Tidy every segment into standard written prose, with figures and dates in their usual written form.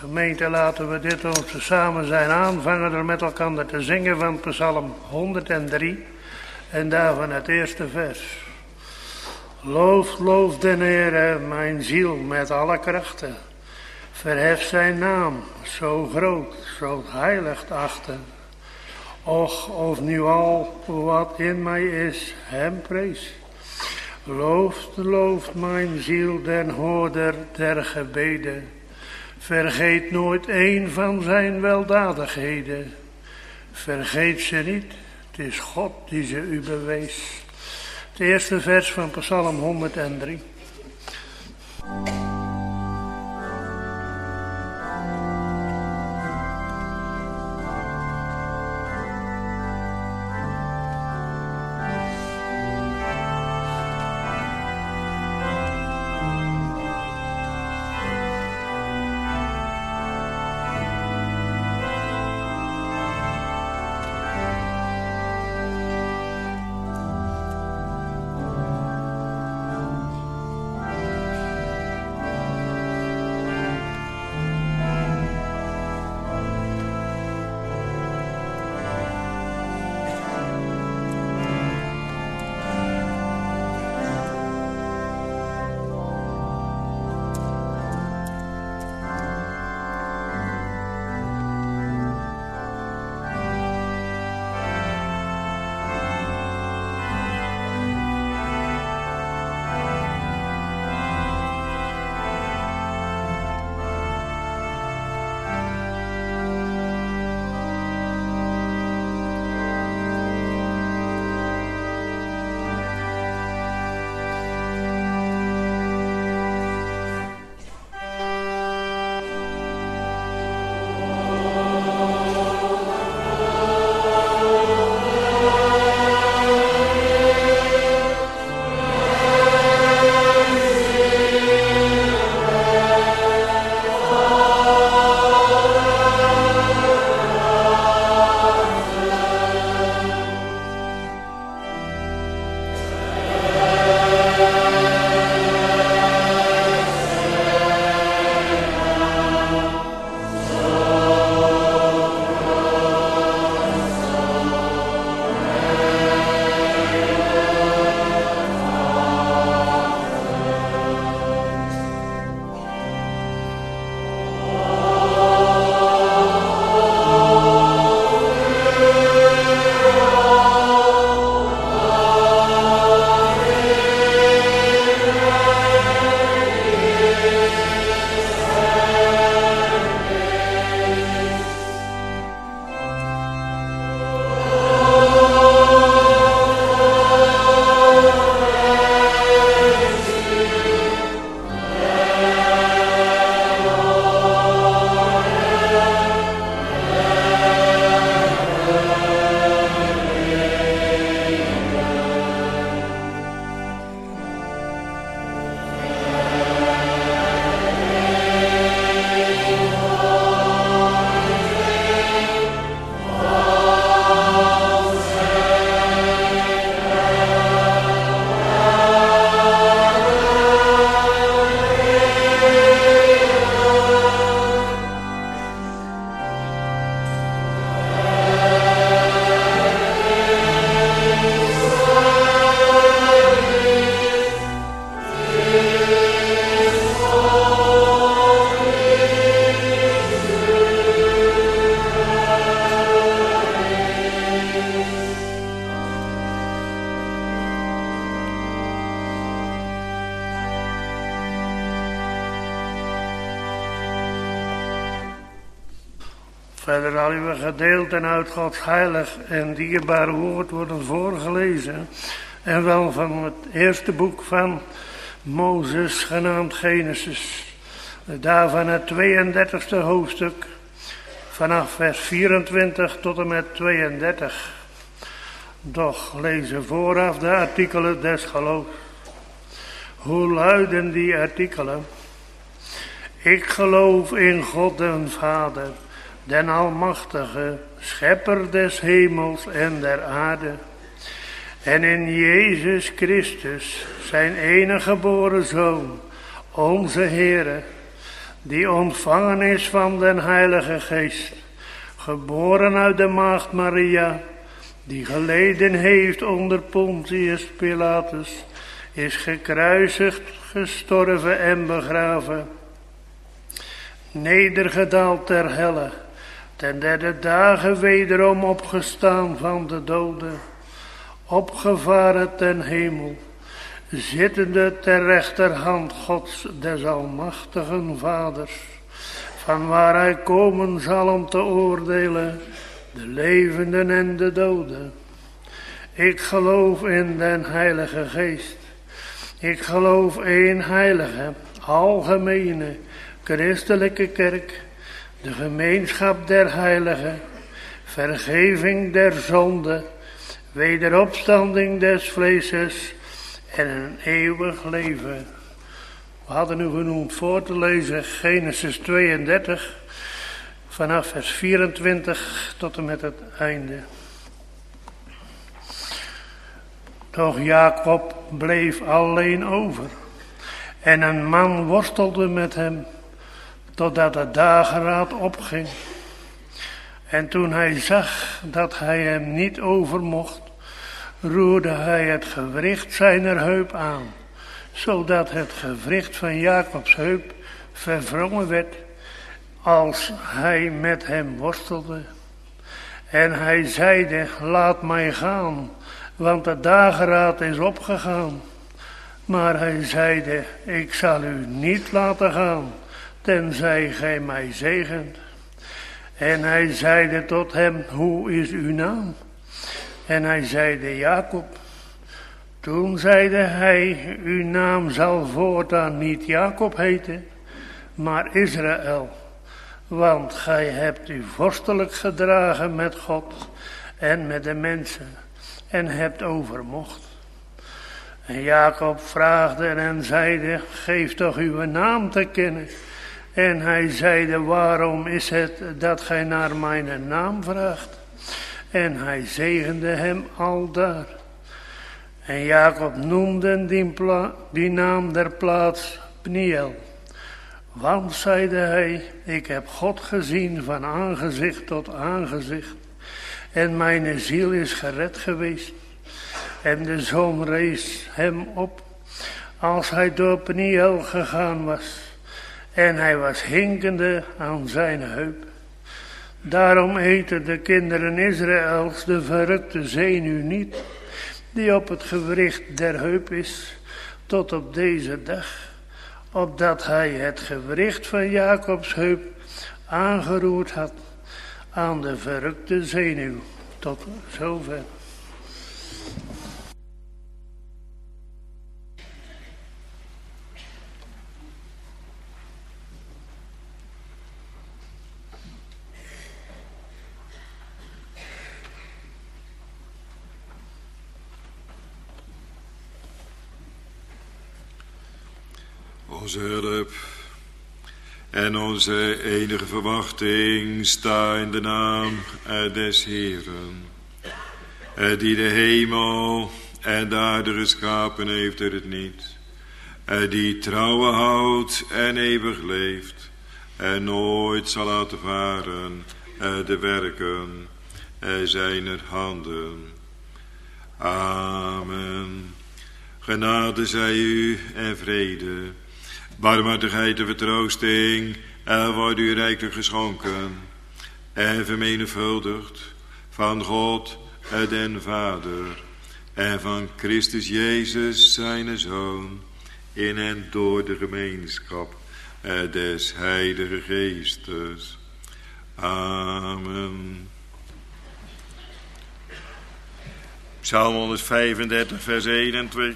Gemeente, laten we dit ons samen zijn aanvangen door met elkaar te zingen van Psalm 103 en daarvan het eerste vers. Loof den Heere, mijn ziel met alle krachten. Verhef zijn naam, zo groot, zo heilig achten. Och, of nu al wat in mij is, hem prees. Looft mijn ziel den hoorder der gebeden. Vergeet nooit een van zijn weldadigheden. Vergeet ze niet, het is God die ze u bewees. Het eerste vers van Psalm 103. Verder al uw gedeelten uit Gods heilig en dierbaar woord worden voorgelezen. En wel van het eerste boek van Mozes, genaamd Genesis. Daarvan het 32e hoofdstuk, vanaf vers 24 tot en met 32. Doch lezen vooraf de artikelen des geloofs. Hoe luiden die artikelen? Ik geloof in God den Vader, den Almachtige, Schepper des hemels en der aarde. En in Jezus Christus, zijn enige geboren Zoon, onze Heere, die ontvangen is van den Heilige Geest, geboren uit de maagd Maria, die geleden heeft onder Pontius Pilatus, is gekruisigd, gestorven en begraven, nedergedaald ter helle, ten derde dagen wederom opgestaan van de doden, opgevaren ten hemel, zittende ter rechterhand Gods des almachtigen Vaders, van waar hij komen zal om te oordelen de levenden en de doden. Ik geloof in den Heilige Geest. Ik geloof één heilige, algemene, christelijke kerk, de gemeenschap der heiligen, vergeving der zonde, wederopstanding des vleeses en een eeuwig leven. We hadden u genoemd voor te lezen Genesis 32, vanaf vers 24 tot en met het einde. Doch Jacob bleef alleen over en een man worstelde met hem, totdat de dageraad opging. En toen hij zag dat hij hem niet overmocht, roerde hij het gewricht zijner heup aan, zodat het gewricht van Jacobs heup verwrongen werd, als hij met hem worstelde. En hij zeide, laat mij gaan, want de dageraad is opgegaan. Maar hij zeide, ik zal u niet laten gaan, tenzij gij mij zegent. En hij zeide tot hem, hoe is uw naam? En hij zeide, Jacob. Toen zeide hij, uw naam zal voortaan niet Jacob heten, maar Israël. Want gij hebt u vorstelijk gedragen met God en met de mensen en hebt overmocht. En Jacob vraagde en zeide, geef toch uw naam te kennen. En hij zeide, waarom is het dat gij naar mijn naam vraagt? En hij zegende hem aldaar. En Jacob noemde die naam der plaats Pniel. Want, zeide hij, ik heb God gezien van aangezicht tot aangezicht. En mijn ziel is gered geweest. En de zon rees hem op, als hij door Pniel gegaan was. En hij was hinkende aan zijn heup. Daarom eten de kinderen Israëls de verrukte zenuw niet, die op het gewricht der heup is, tot op deze dag, opdat hij het gewricht van Jacobs heup aangeroerd had aan de verrukte zenuw. Tot zover. Onze hulp en onze enige verwachting sta in de naam des Heeren, die de hemel en de aarde geschapen heeft uit het niet, die trouwen houdt en eeuwig leeft en nooit zal laten varen de werken zijner handen. Amen. Genade zij u en vrede, barmhartigheid en vertroosting wordt u rijkelijk geschonken en vermenigvuldigd van God den Vader en van Christus Jezus zijn Zoon, in en door de gemeenschap des Heilige Geestes. Amen. Psalm 135 vers 21.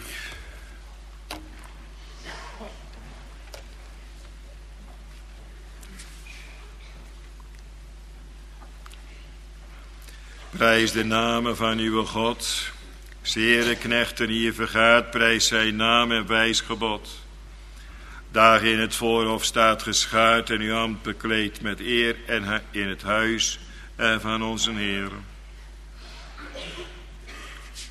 Prijs de namen van uw God. Zere knechten hier vergaat, prijs zijn naam en wijs gebod. Daar in het voorhof staat geschaard en uw ambt bekleed met eer en in het huis van onze Heer.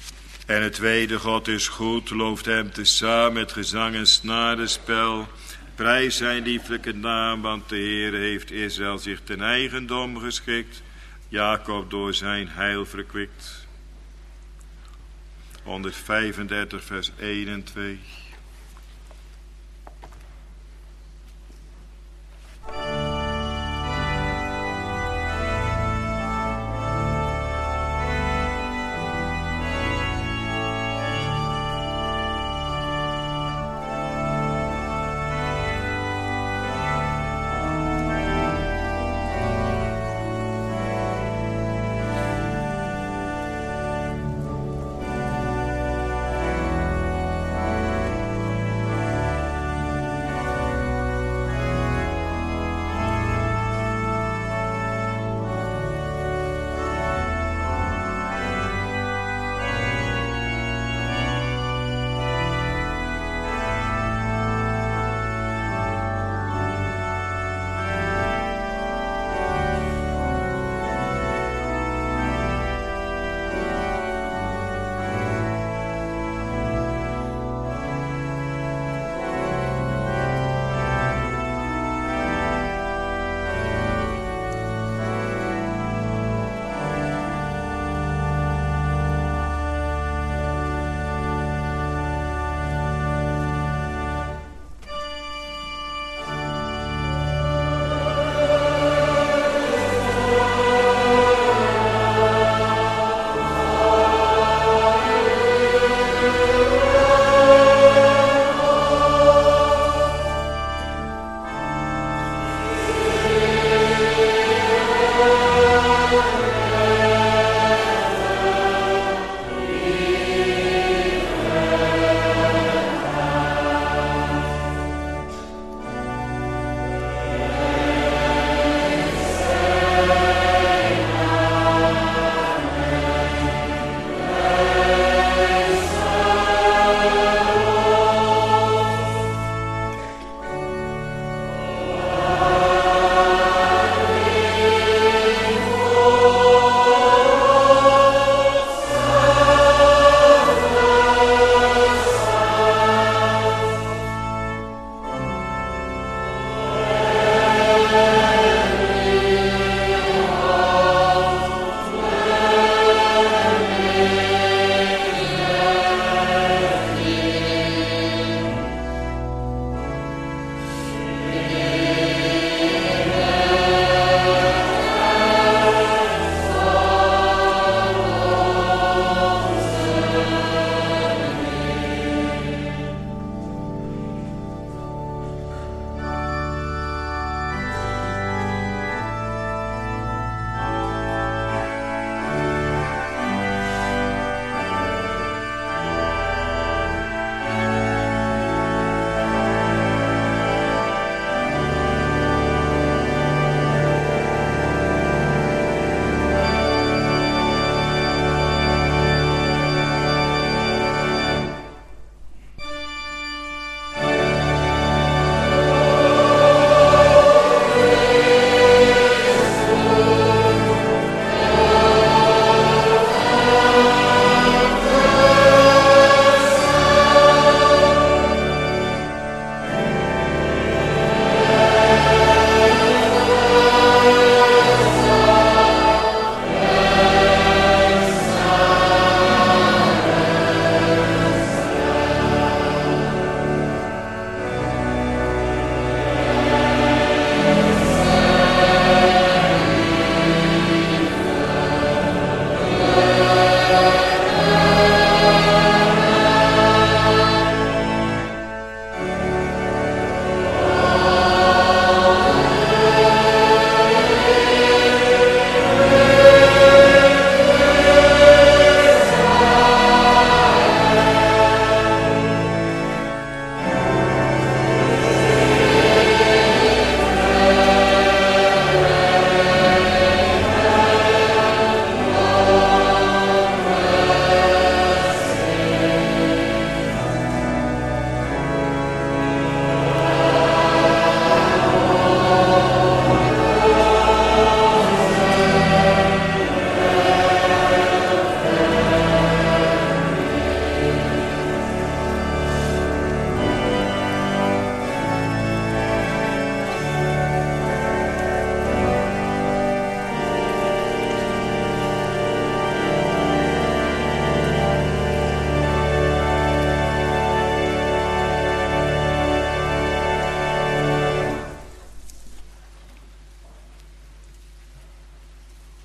En het tweede, God is goed, looft hem tezamen met gezang en snarenspel Prijs zijn lieflijke naam, want de Heer heeft Israël zich ten eigendom geschikt, Jacob door zijn heil verkwikt. 135 vers 1 en 2.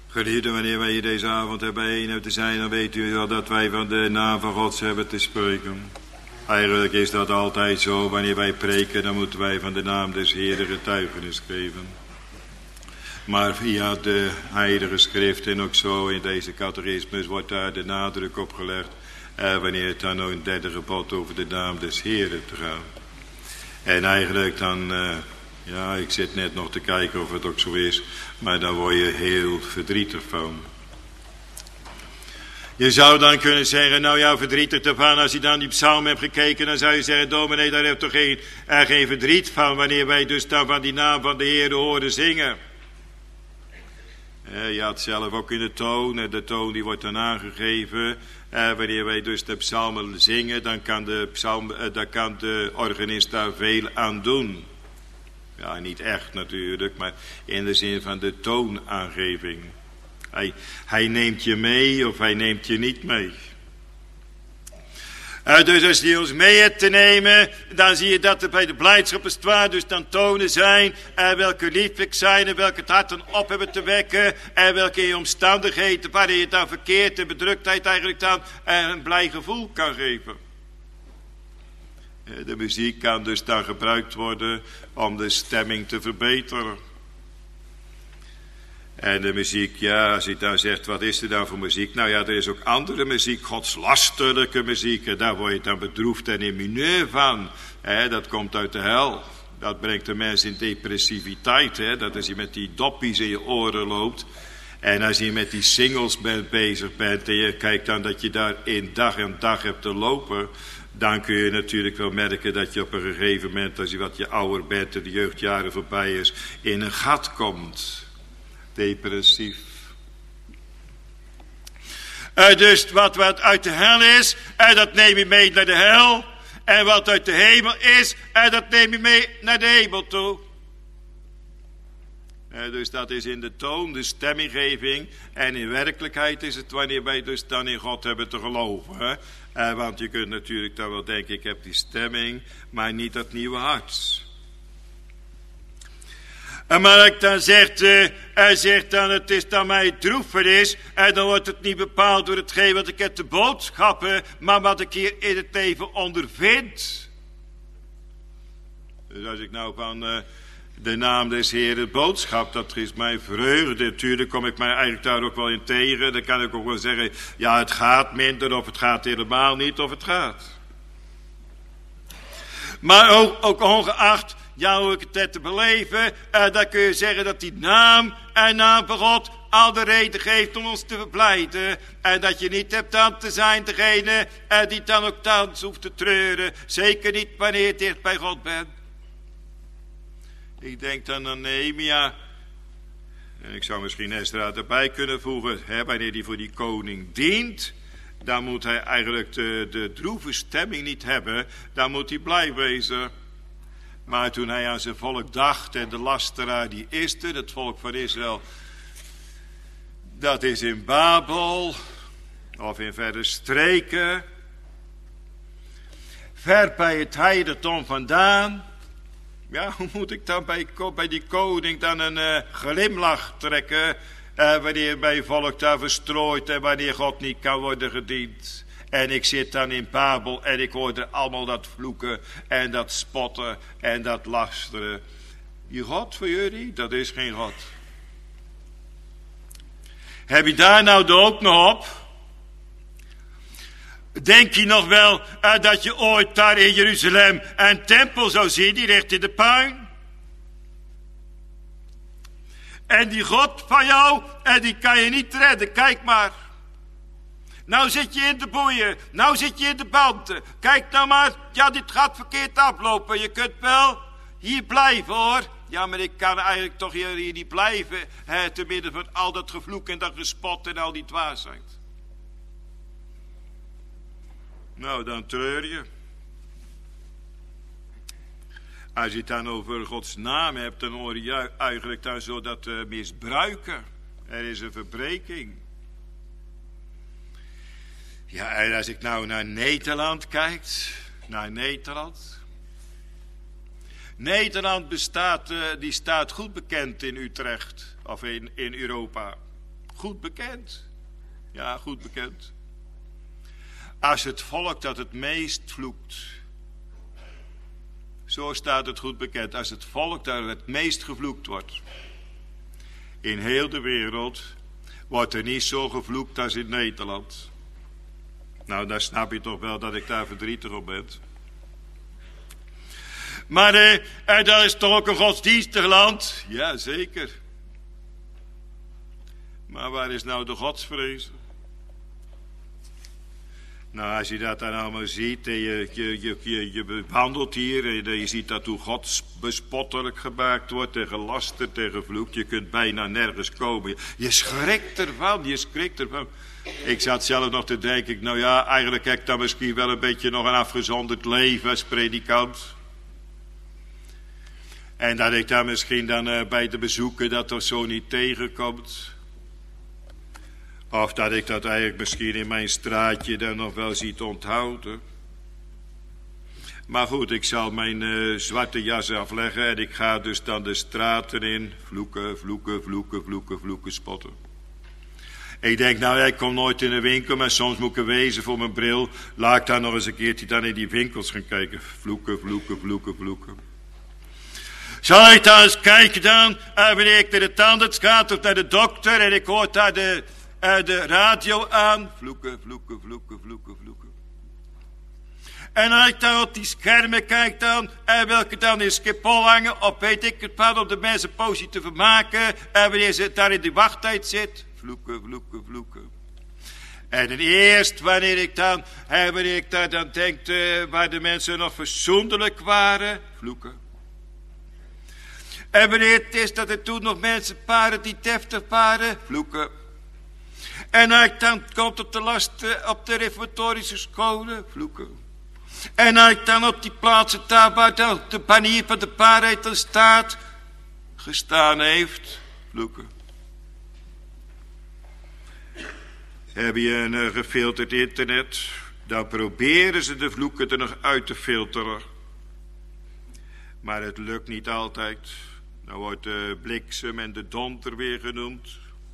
Geliefden, wanneer wij hier deze avond hebben bijeen te zijn, dan weet u wel dat wij van de naam van God hebben te spreken. Eigenlijk is dat altijd zo. Wanneer wij preken, dan moeten wij van de naam des Heeren getuigenis geven. Maar via de heilige schrift en ook zo in deze catechismus wordt daar de nadruk op gelegd. Wanneer het dan ook een derde gebod over de naam des Heeren te gaan. En eigenlijk dan, ja, ik zit net nog te kijken of het ook zo is. Maar daar word je heel verdrietig van. Je zou dan kunnen zeggen, nou ja, verdrietig ervan. Als je dan die psalm hebt gekeken, dan zou je zeggen, dominee, daar heeft toch geen verdriet van. Wanneer wij dus dan van die naam van de Heer horen zingen. Je had zelf ook in de toon. De toon die wordt dan aangegeven. Wanneer wij dus de psalmen zingen, dan kan de organist daar veel aan doen. Ja, niet echt natuurlijk, maar in de zin van de toonaangeving. Hij neemt je mee of hij neemt je niet mee. Dus als hij ons mee hebt te nemen, dan zie je dat er bij de blijdschappenstwaar dus dan tonen zijn, welke lieflijk zijn en welke het hart dan op hebben te wekken, en welke omstandigheden waarin je dan verkeert en bedruktheid eigenlijk dan een blij gevoel kan geven. De muziek kan dus dan gebruikt worden om de stemming te verbeteren. En de muziek, ja, als je dan zegt, wat is er dan voor muziek? Nou ja, er is ook andere muziek, godslasterlijke muziek. En daar word je dan bedroefd en in mineur van. Dat komt uit de hel. Dat brengt de mens in depressiviteit. Dat als je met die doppies in je oren loopt. En als je met die singles bezig bent en je kijkt dan dat je daar in dag en dag hebt te lopen. Dan kun je natuurlijk wel merken dat je op een gegeven moment, als je wat je ouder bent en de jeugdjaren voorbij is, in een gat komt. Depressief. Dus wat uit de hel is, dat neem je mee naar de hel. En wat uit de hemel is, dat neem je mee naar de hemel toe. Dus dat is in de toon, de stemminggeving. En in werkelijkheid is het wanneer wij dus dan in God hebben te geloven. Want je kunt natuurlijk dan wel denken, ik heb die stemming, maar niet dat nieuwe hart. Maar ik dan zegt dan, het is dan mij droefenis, en dan wordt het niet bepaald door hetgeen wat ik heb te boodschappen, maar wat ik hier in het leven ondervind. Dus als ik nou van de naam des Heeren boodschap, dat is mijn vreugde. Natuurlijk kom ik mij eigenlijk daar ook wel in tegen. Dan kan ik ook wel zeggen, ja, het gaat minder, of het gaat helemaal niet, of het gaat. Maar ook ongeacht, ja, hoe ik het heb te beleven, dan kun je zeggen dat die naam van God al de reden geeft om ons te verblijden. En dat je niet hebt aan te zijn degene die dan ook thans hoeft te treuren. Zeker niet wanneer je dicht bij God bent. Ik denk dan aan Nehemia. En ik zou misschien Esdra erbij kunnen voegen. Wanneer hij voor die koning dient, dan moet hij eigenlijk de droeve stemming niet hebben. Dan moet hij blij wezen. Maar toen hij aan zijn volk dacht en de lasteraar die is er, het volk van Israël, dat is in Babel of in verre streken, ver bij het heiligdom vandaan. Ja, hoe moet ik dan bij die koning dan een glimlach trekken, wanneer mijn volk daar verstrooit en wanneer God niet kan worden gediend. En ik zit dan in Babel en ik hoorde allemaal dat vloeken en dat spotten en dat lasteren. Die God voor jullie, dat is geen God. Heb je daar nou de hoop nog op? Denk je nog wel dat je ooit daar in Jeruzalem een tempel zou zien, die ligt in de puin? En die God van jou, die kan je niet redden, kijk maar. Nou zit je in de boeien, nou zit je in de banden. Kijk nou maar, ja, dit gaat verkeerd aflopen. Je kunt wel hier blijven hoor. Ja, maar ik kan eigenlijk toch hier niet blijven, te midden van al dat gevloek en dat gespot en al die dwaasheid. Nou, dan treur je. Als je het dan over Gods naam hebt, dan hoor je eigenlijk dan zo dat misbruiken. Er is een verbreking. Ja, en als ik nou naar Nederland kijk, Nederland die staat goed bekend in Utrecht, of in Europa. goed bekend. Ja, goed bekend. Als het volk dat het meest vloekt. Zo staat het goed bekend. Als het volk dat het meest gevloekt wordt. In heel de wereld wordt er niet zo gevloekt als in Nederland. Nou, dan snap je toch wel dat ik daar verdrietig op ben. Maar dat is toch ook een godsdienstig land? Ja, zeker. Maar waar is nou de godsvrees? Nou, als je dat dan allemaal ziet, en je behandelt hier, en je ziet dat hoe God bespottelijk gemaakt wordt, en gelasterd en gevloekt, je kunt bijna nergens komen. Je schrikt ervan. Ik zat zelf nog te denken, nou ja, eigenlijk heb ik dan misschien wel een beetje nog een afgezonderd leven als predikant. En dat ik daar misschien dan bij de bezoeken dat er zo niet tegenkomt. Of dat ik dat eigenlijk misschien in mijn straatje dan nog wel ziet onthouden. Maar goed, ik zal mijn zwarte jas afleggen en ik ga dus dan de straten in. Vloeken, spotten. Ik denk, nou, ik kom nooit in de winkel, maar soms moet ik wezen voor mijn bril. Laat ik dan nog eens een keertje dan in die winkels gaan kijken. Vloeken. Zal ik dan eens kijken dan, wanneer ik naar de tandarts ga of naar de dokter en ik hoor daar de radio aan. Vloeken. En als ik dan op die schermen kijk dan, welke dan in Schiphol hangen, of weet ik het wat, om de mensen positief te vermaken, wanneer ze daar in die wachttijd zit. Vloeken. En eerst wanneer ik daar dan denk, waar de mensen nog verzoendelijk waren, vloeken. En wanneer het is dat er toen nog mensen waren die deftig waren, vloeken. En als ik dan komt op de last op de reformatorische scholen, vloeken. En als ik dan op die plaatsen daar waar de banier van de waarheid dan staat, gestaan heeft, vloeken. Heb je een gefilterd internet, dan proberen ze de vloeken er nog uit te filteren. Maar het lukt niet altijd. Dan wordt de bliksem en de donder weer genoemd.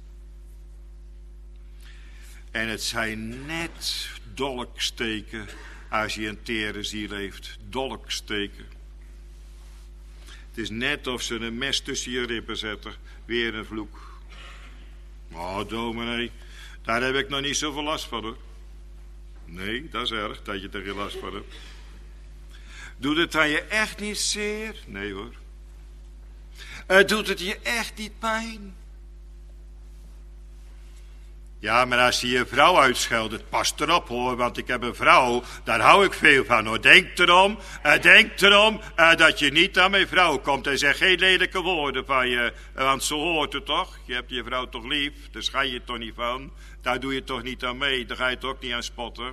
En het zijn net dolksteken als je een tere ziel heeft. Dolksteken. Het is net of ze een mes tussen je ribben zetten. Weer een vloek. Oh, dominee, daar heb ik nog niet zoveel last van, hoor. Nee, dat is erg dat je er geen last van hebt. Doet het aan je echt niet zeer? Nee, hoor. Doet het je echt niet pijn? Ja, maar als je je vrouw uitscheldt, pas erop, hoor, want ik heb een vrouw, daar hou ik veel van, hoor. Denk erom dat je niet aan mijn vrouw komt en zeg geen lelijke woorden van je, want zo hoort het toch? Je hebt je vrouw toch lief, daar schijn je toch niet van, daar doe je toch niet aan mee, daar ga je toch niet aan spotten.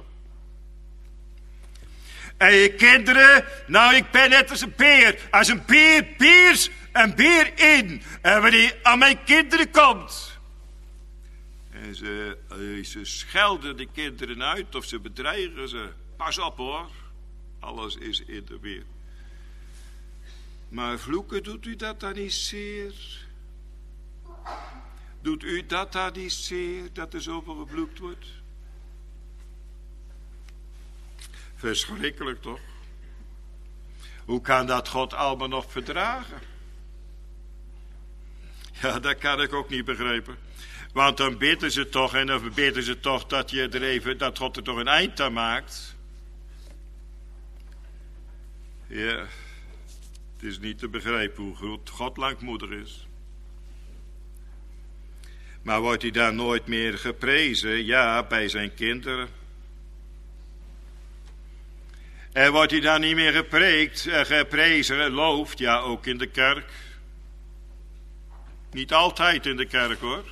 En je kinderen, nou, ik ben net als een beer. Als een beer in. En wanneer je aan mijn kinderen komt. En ze schelden de kinderen uit of ze bedreigen ze. Pas op, hoor. Alles is in de weer. Maar vloeken, doet u dat dan niet zeer? Doet u dat dan niet zeer, dat er zoveel gevloekt wordt? Verschrikkelijk, toch? Hoe kan dat God allemaal nog verdragen? Ja, dat kan ik ook niet begrijpen. Want dan bidden ze toch, en dan bidden ze toch dat God er toch een eind aan maakt. Ja, het is niet te begrijpen hoe goed God langmoedig is. Maar wordt hij dan nooit meer geprezen? Ja, bij zijn kinderen. En wordt hij dan niet meer geprezen, loofd? Ja, ook in de kerk. Niet altijd in de kerk, hoor.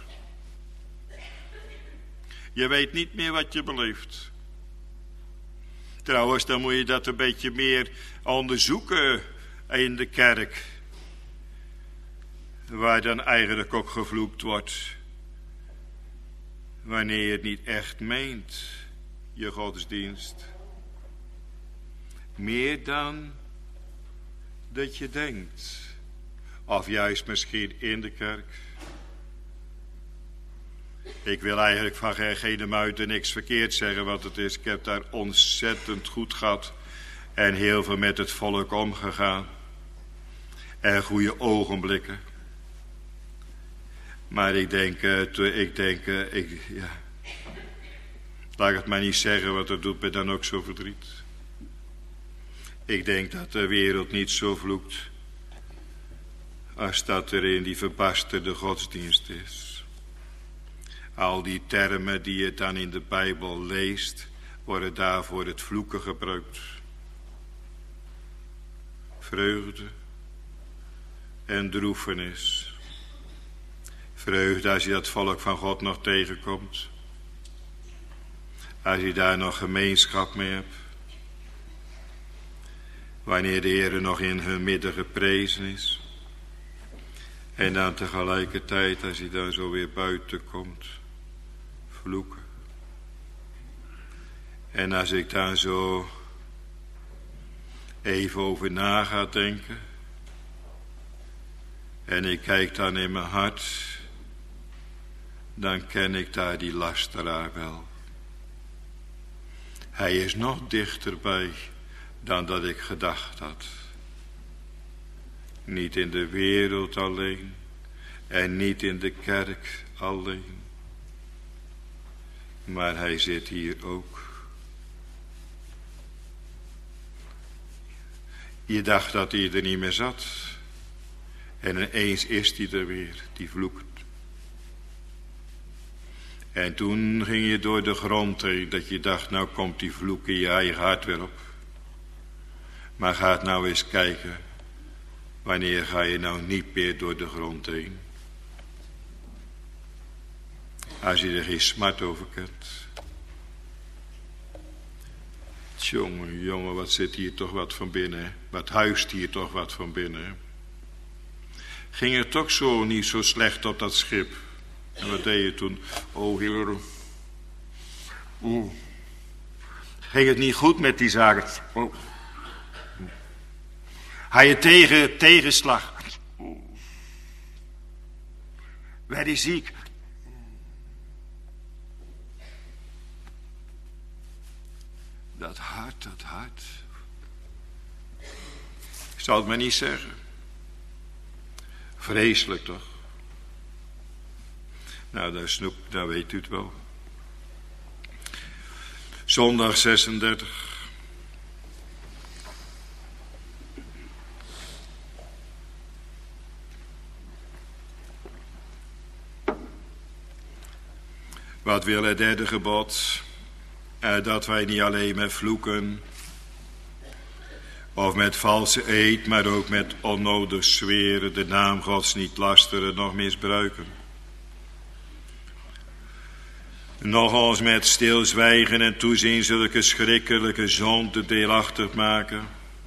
Je weet niet meer wat je beleeft. Trouwens, dan moet je dat een beetje meer onderzoeken in de kerk. Waar dan eigenlijk ook gevloekt wordt. Wanneer je het niet echt meent, je godsdienst. Meer dan dat je denkt. Of juist misschien in de kerk. Ik wil eigenlijk van geen muiten niks verkeerd zeggen, want het is, ik heb daar ontzettend goed gehad en heel veel met het volk omgegaan. En goede ogenblikken. Maar ik denk, laat ik het maar niet zeggen, want dat doet me dan ook zo verdriet. Ik denk dat de wereld niet zo vloekt als dat er in die verbasterde godsdienst is. Al die termen die je dan in de Bijbel leest, worden daar voor het vloeken gebruikt. Vreugde en droefenis. Vreugde als je dat volk van God nog tegenkomt. Als je daar nog gemeenschap mee hebt. Wanneer de Heer nog in hun midden geprezen is. En dan tegelijkertijd als hij dan zo weer buiten komt. Vloeken. En als ik daar zo even over na ga denken. En ik kijk dan in mijn hart. Dan ken ik daar die lasteraar wel. Hij is nog dichterbij dan dat ik gedacht had. Niet in de wereld alleen. En niet in de kerk alleen. Maar hij zit hier ook. Je dacht dat hij er niet meer zat. En ineens is hij er weer, die vloekt. En toen ging je door de grond heen, dat je dacht, nou komt die vloek in je eigen hart weer op. Maar ga het nou eens kijken, wanneer ga je nou niet meer door de grond heen? Als je er geen smart over kent. Jongen, jongen, wat zit hier toch wat van binnen, hè? Wat huist hier toch wat van binnen, hè? Ging het toch zo niet zo slecht op dat schip? En wat deed je toen? Oh, Heer. Ging het niet goed met die zaken? Oh. Had je tegenslag? Werd hij ziek? Dat hart. Ik zal het maar niet zeggen. Vreselijk toch? Nou, daar weet u het wel. Zondag 36. Wat wil het derde gebod? Dat wij niet alleen met vloeken of met valse eed, maar ook met onnodig zweren de naam Gods niet lasteren, nog misbruiken. Nog ons met stilzwijgen en toezien zulke schrikkelijke zonde deelachtig maken.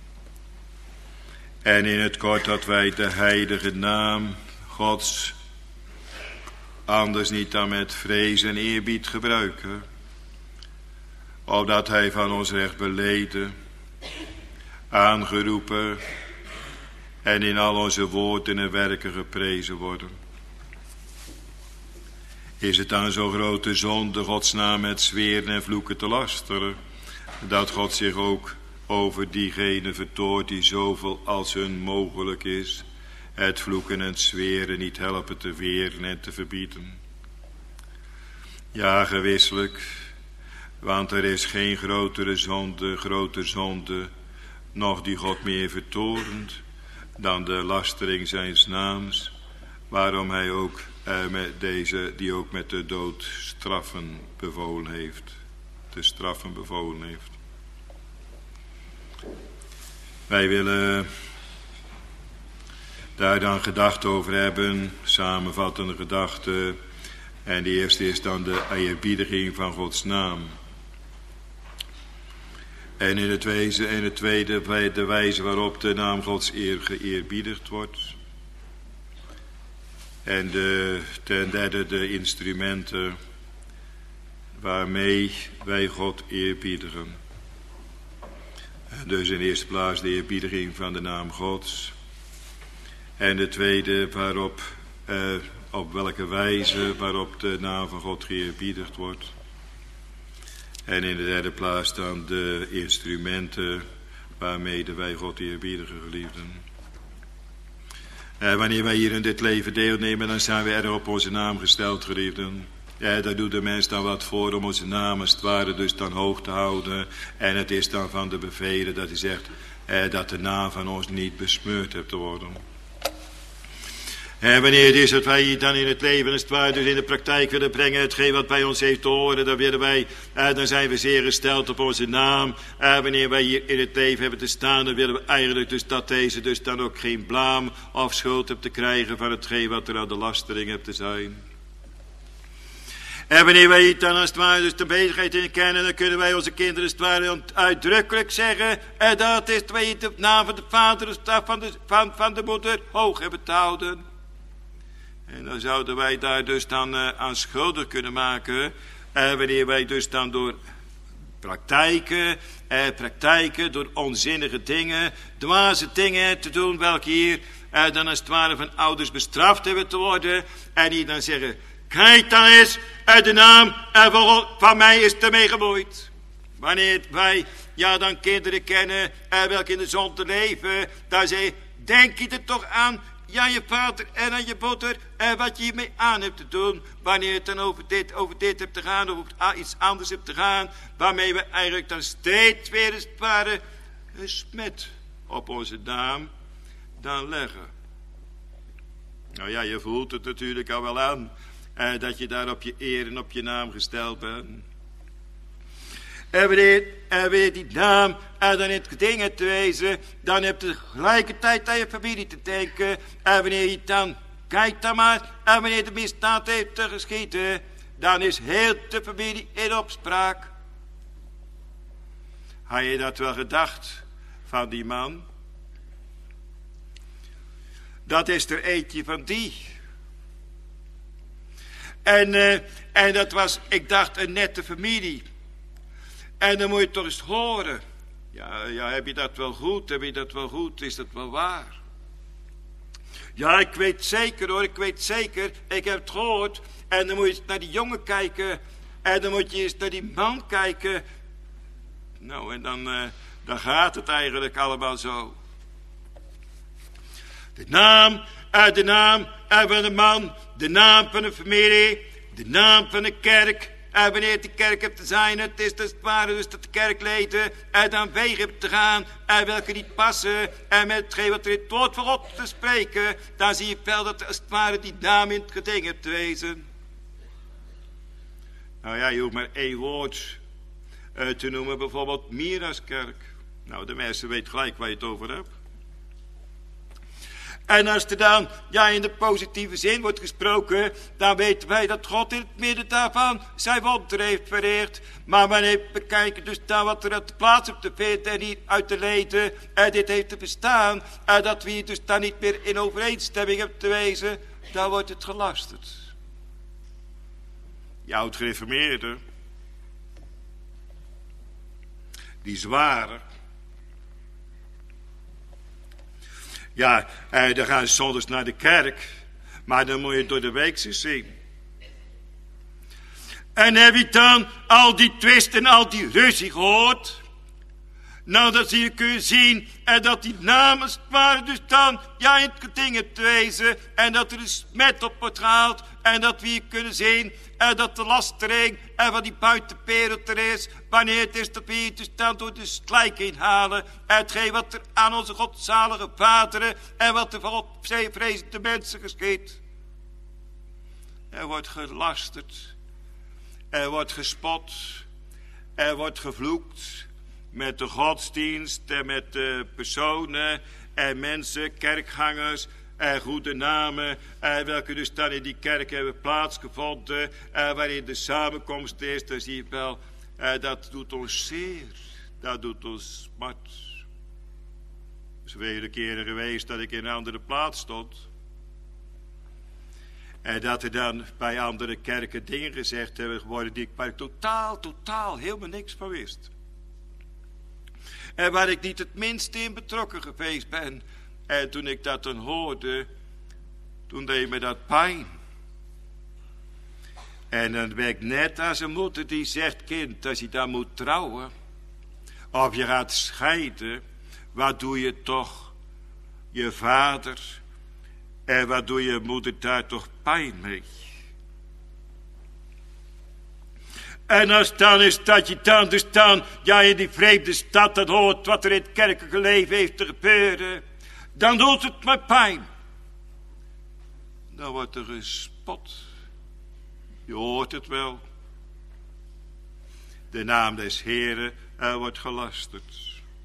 En in het kort dat wij de heilige naam Gods anders niet dan met vrees en eerbied gebruiken. Opdat hij van ons recht beleden, aangeroepen en in al onze woorden en werken geprezen worden. Is het dan zo'n grote zonde Gods naam met zweren en vloeken te lasteren, dat God zich ook over diegenen vertoort die zoveel als hun mogelijk is, het vloeken en het zweren niet helpen te weren en te verbieden? Ja, gewisselijk, want er is geen grote zonde, nog die God meer vertorent, dan de lastering zijns naams, waarom hij ook die ook met de dood straffen bevolen heeft. Wij willen daar dan gedachten over hebben, samenvattende gedachten. En de eerste is dan de eerbiediging van Gods naam. En in het tweede de wijze waarop de naam Gods geëerbiedigd wordt. En ten derde de instrumenten waarmee wij God eerbiedigen. Dus in de eerste plaats de eerbiediging van de naam Gods. En de tweede waarop op welke wijze waarop de naam van God geëerbiedigd wordt. En in de derde plaats dan de instrumenten waarmee wij God eerbiedigen, geliefden. Wanneer wij hier in dit leven deelnemen, dan zijn we erg op onze naam gesteld, geliefden. Daar doet de mens dan wat voor om onze naam als het ware dus dan hoog te houden. En het is dan van de bevelen dat hij zegt dat de naam van ons niet besmeurd hebt te worden. En wanneer het is dat wij hier dan in het leven als het ware dus in de praktijk willen brengen, hetgeen wat bij ons heeft te horen, dan willen wij, dan zijn we zeer gesteld op onze naam. Wanneer wij hier in het leven hebben te staan, dan willen we eigenlijk dus dat deze dus dan ook geen blaam of schuld hebt te krijgen van hetgeen wat er aan de lastering hebt te zijn. En wanneer wij hier dan als het ware dus de bezigheid in kennen, dan kunnen wij onze kinderen als het ware uitdrukkelijk zeggen, dat is de naam van de vader of van de moeder hoog hebben te houden. En dan zouden wij daar dus dan aan schuldig kunnen maken. Wanneer wij dus dan door praktijken, door onzinnige dingen, dwaze dingen te doen, welke hier dan als het ware van ouders bestraft hebben te worden. En die dan zeggen, kijk dan eens, de naam van mij is ermee gemoeid. Wanneer wij dan kinderen kennen, welke in de zon te leven, dan zeg je, denk je er toch aan, ja, je vader en aan je moeder en wat je hiermee aan hebt te doen. Wanneer het dan over dit hebt te gaan of over iets anders hebt te gaan. Waarmee we eigenlijk dan steeds weer als het ware een smet op onze naam dan leggen. Nou ja, je voelt het natuurlijk al wel aan. Dat je daar op je eer en op je naam gesteld bent. En wanneer die naam dan in het geding hebt te wezen, dan heb je tegelijkertijd aan je familie te denken. En wanneer je dan, kijk dan maar, en wanneer de misdaad heeft te geschieden, dan is heel de familie in opspraak. Had je dat wel gedacht van die man? Dat is er eentje van die. En dat was, ik dacht, een nette familie. En dan moet je toch eens horen. Ja, heb je dat wel goed? Heb je dat wel goed? Is dat wel waar? Ja, ik weet zeker hoor, ik weet zeker. Ik heb het gehoord. En dan moet je eens naar die jongen kijken. En dan moet je eens naar die man kijken. Nou, en dan gaat het eigenlijk allemaal zo. De naam van de man. De naam van de familie. De naam van de kerk. En wanneer de kerk hebt te zijn, het is als het ware dus dat de kerkleden dan wegen hebben te gaan en welke niet passen en met hetgeen wat er in het woord van God te spreken, dan zie je wel dat als het ware die naam in het geding hebt te wezen. Nou ja, je hoeft maar één woord te noemen, bijvoorbeeld Miraskerk. Nou, de mensen weten gelijk waar je het over hebt. En als er dan in de positieve zin wordt gesproken, dan weten wij dat God in het midden daarvan zijn wonder heeft verricht. Maar wanneer we kijken dus dan wat er uit de plaats op te vinden en niet uit te leden, dit heeft te bestaan, dat we hier dus dan niet meer in overeenstemming hebben te wezen, dan wordt het gelasterd. Die oud-gereformeerden, die zware, ja, dan gaan ze zondags naar de kerk. Maar dan moet je door de week zien. En heb je dan al die twist en al die ruzie gehoord? Nou, dat zie je kun je zien. En dat die naam als het ware dus dan in het geding hebt te wezen. En dat er een smet op wordt gehaald. En dat we hier kunnen zien. En dat de lastering en van die buitenwereld er is. Wanneer het is dat we hier dus dan door de slijk inhalen. En hetgeen wat er aan onze godzalige vaderen. En wat er van God vrezende mensen geschiet. Er wordt gelasterd. Er wordt gespot. Er wordt gevloekt. Met de godsdienst en met de personen en mensen, kerkgangers en goede namen. Welke dus dan in die kerk hebben plaatsgevonden. Waarin de samenkomst is, dan zie je wel, dat doet ons zeer. Dat doet ons smart. Er is vele keren geweest dat ik in een andere plaats stond. En dat er dan bij andere kerken dingen gezegd hebben geworden waar ik totaal helemaal niks van wist. En waar ik niet het minste in betrokken geweest ben. En toen ik dat dan hoorde, toen deed me dat pijn. En dan werkt net als een moeder die zegt, kind, als je dan moet trouwen, of je gaat scheiden, wat doe je toch je vader en wat doe je moeder daar toch pijn mee? En als dan is dat je dan dus dan, ja, in die vreemde stad, dat hoort wat er in het kerkelijke leven heeft te gebeuren, dan doet het me pijn. Dan wordt er gespot. Je hoort het wel. De naam des Heren wordt gelasterd.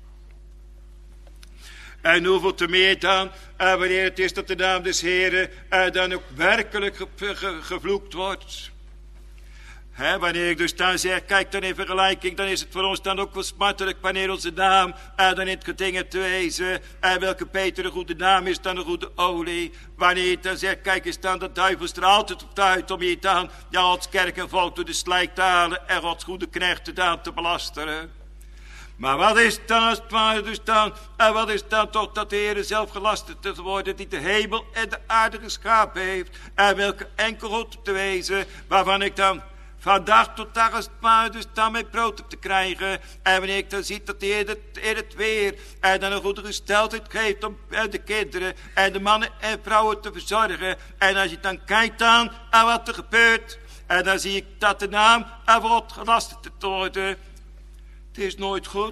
En hoeveel te meer dan, wanneer het is dat de naam des Heren dan ook werkelijk gevloekt wordt. Wanneer ik dus dan zeg, kijk dan in vergelijking, dan is het voor ons dan ook wel smartelijk wanneer onze naam dan in het gedingen te wezen. Welke beter een goede naam is dan een goede olie. Wanneer je dan zegt, kijk eens dan, de duivel is er altijd op uit om je dan, ja, Gods kerk en volk door de slijk te halen en Gods goede knechten dan te belasteren. Maar wat is dan als het ware dus dan, en wat is dan toch dat de Heer zelf gelasterd te worden, die de hemel en de aarde geschapen heeft. En welke enkel goed te wezen, waarvan ik dan van dag tot dag als het ware dus dan mijn brood op te krijgen. En wanneer ik dan zie dat de Heer in het weer en dan een goede gesteldheid geeft om de kinderen en de mannen en vrouwen te verzorgen. En als je dan kijkt aan wat er gebeurt, en dan zie ik dat de naam van God gelasterd te worden. Het is nooit goed.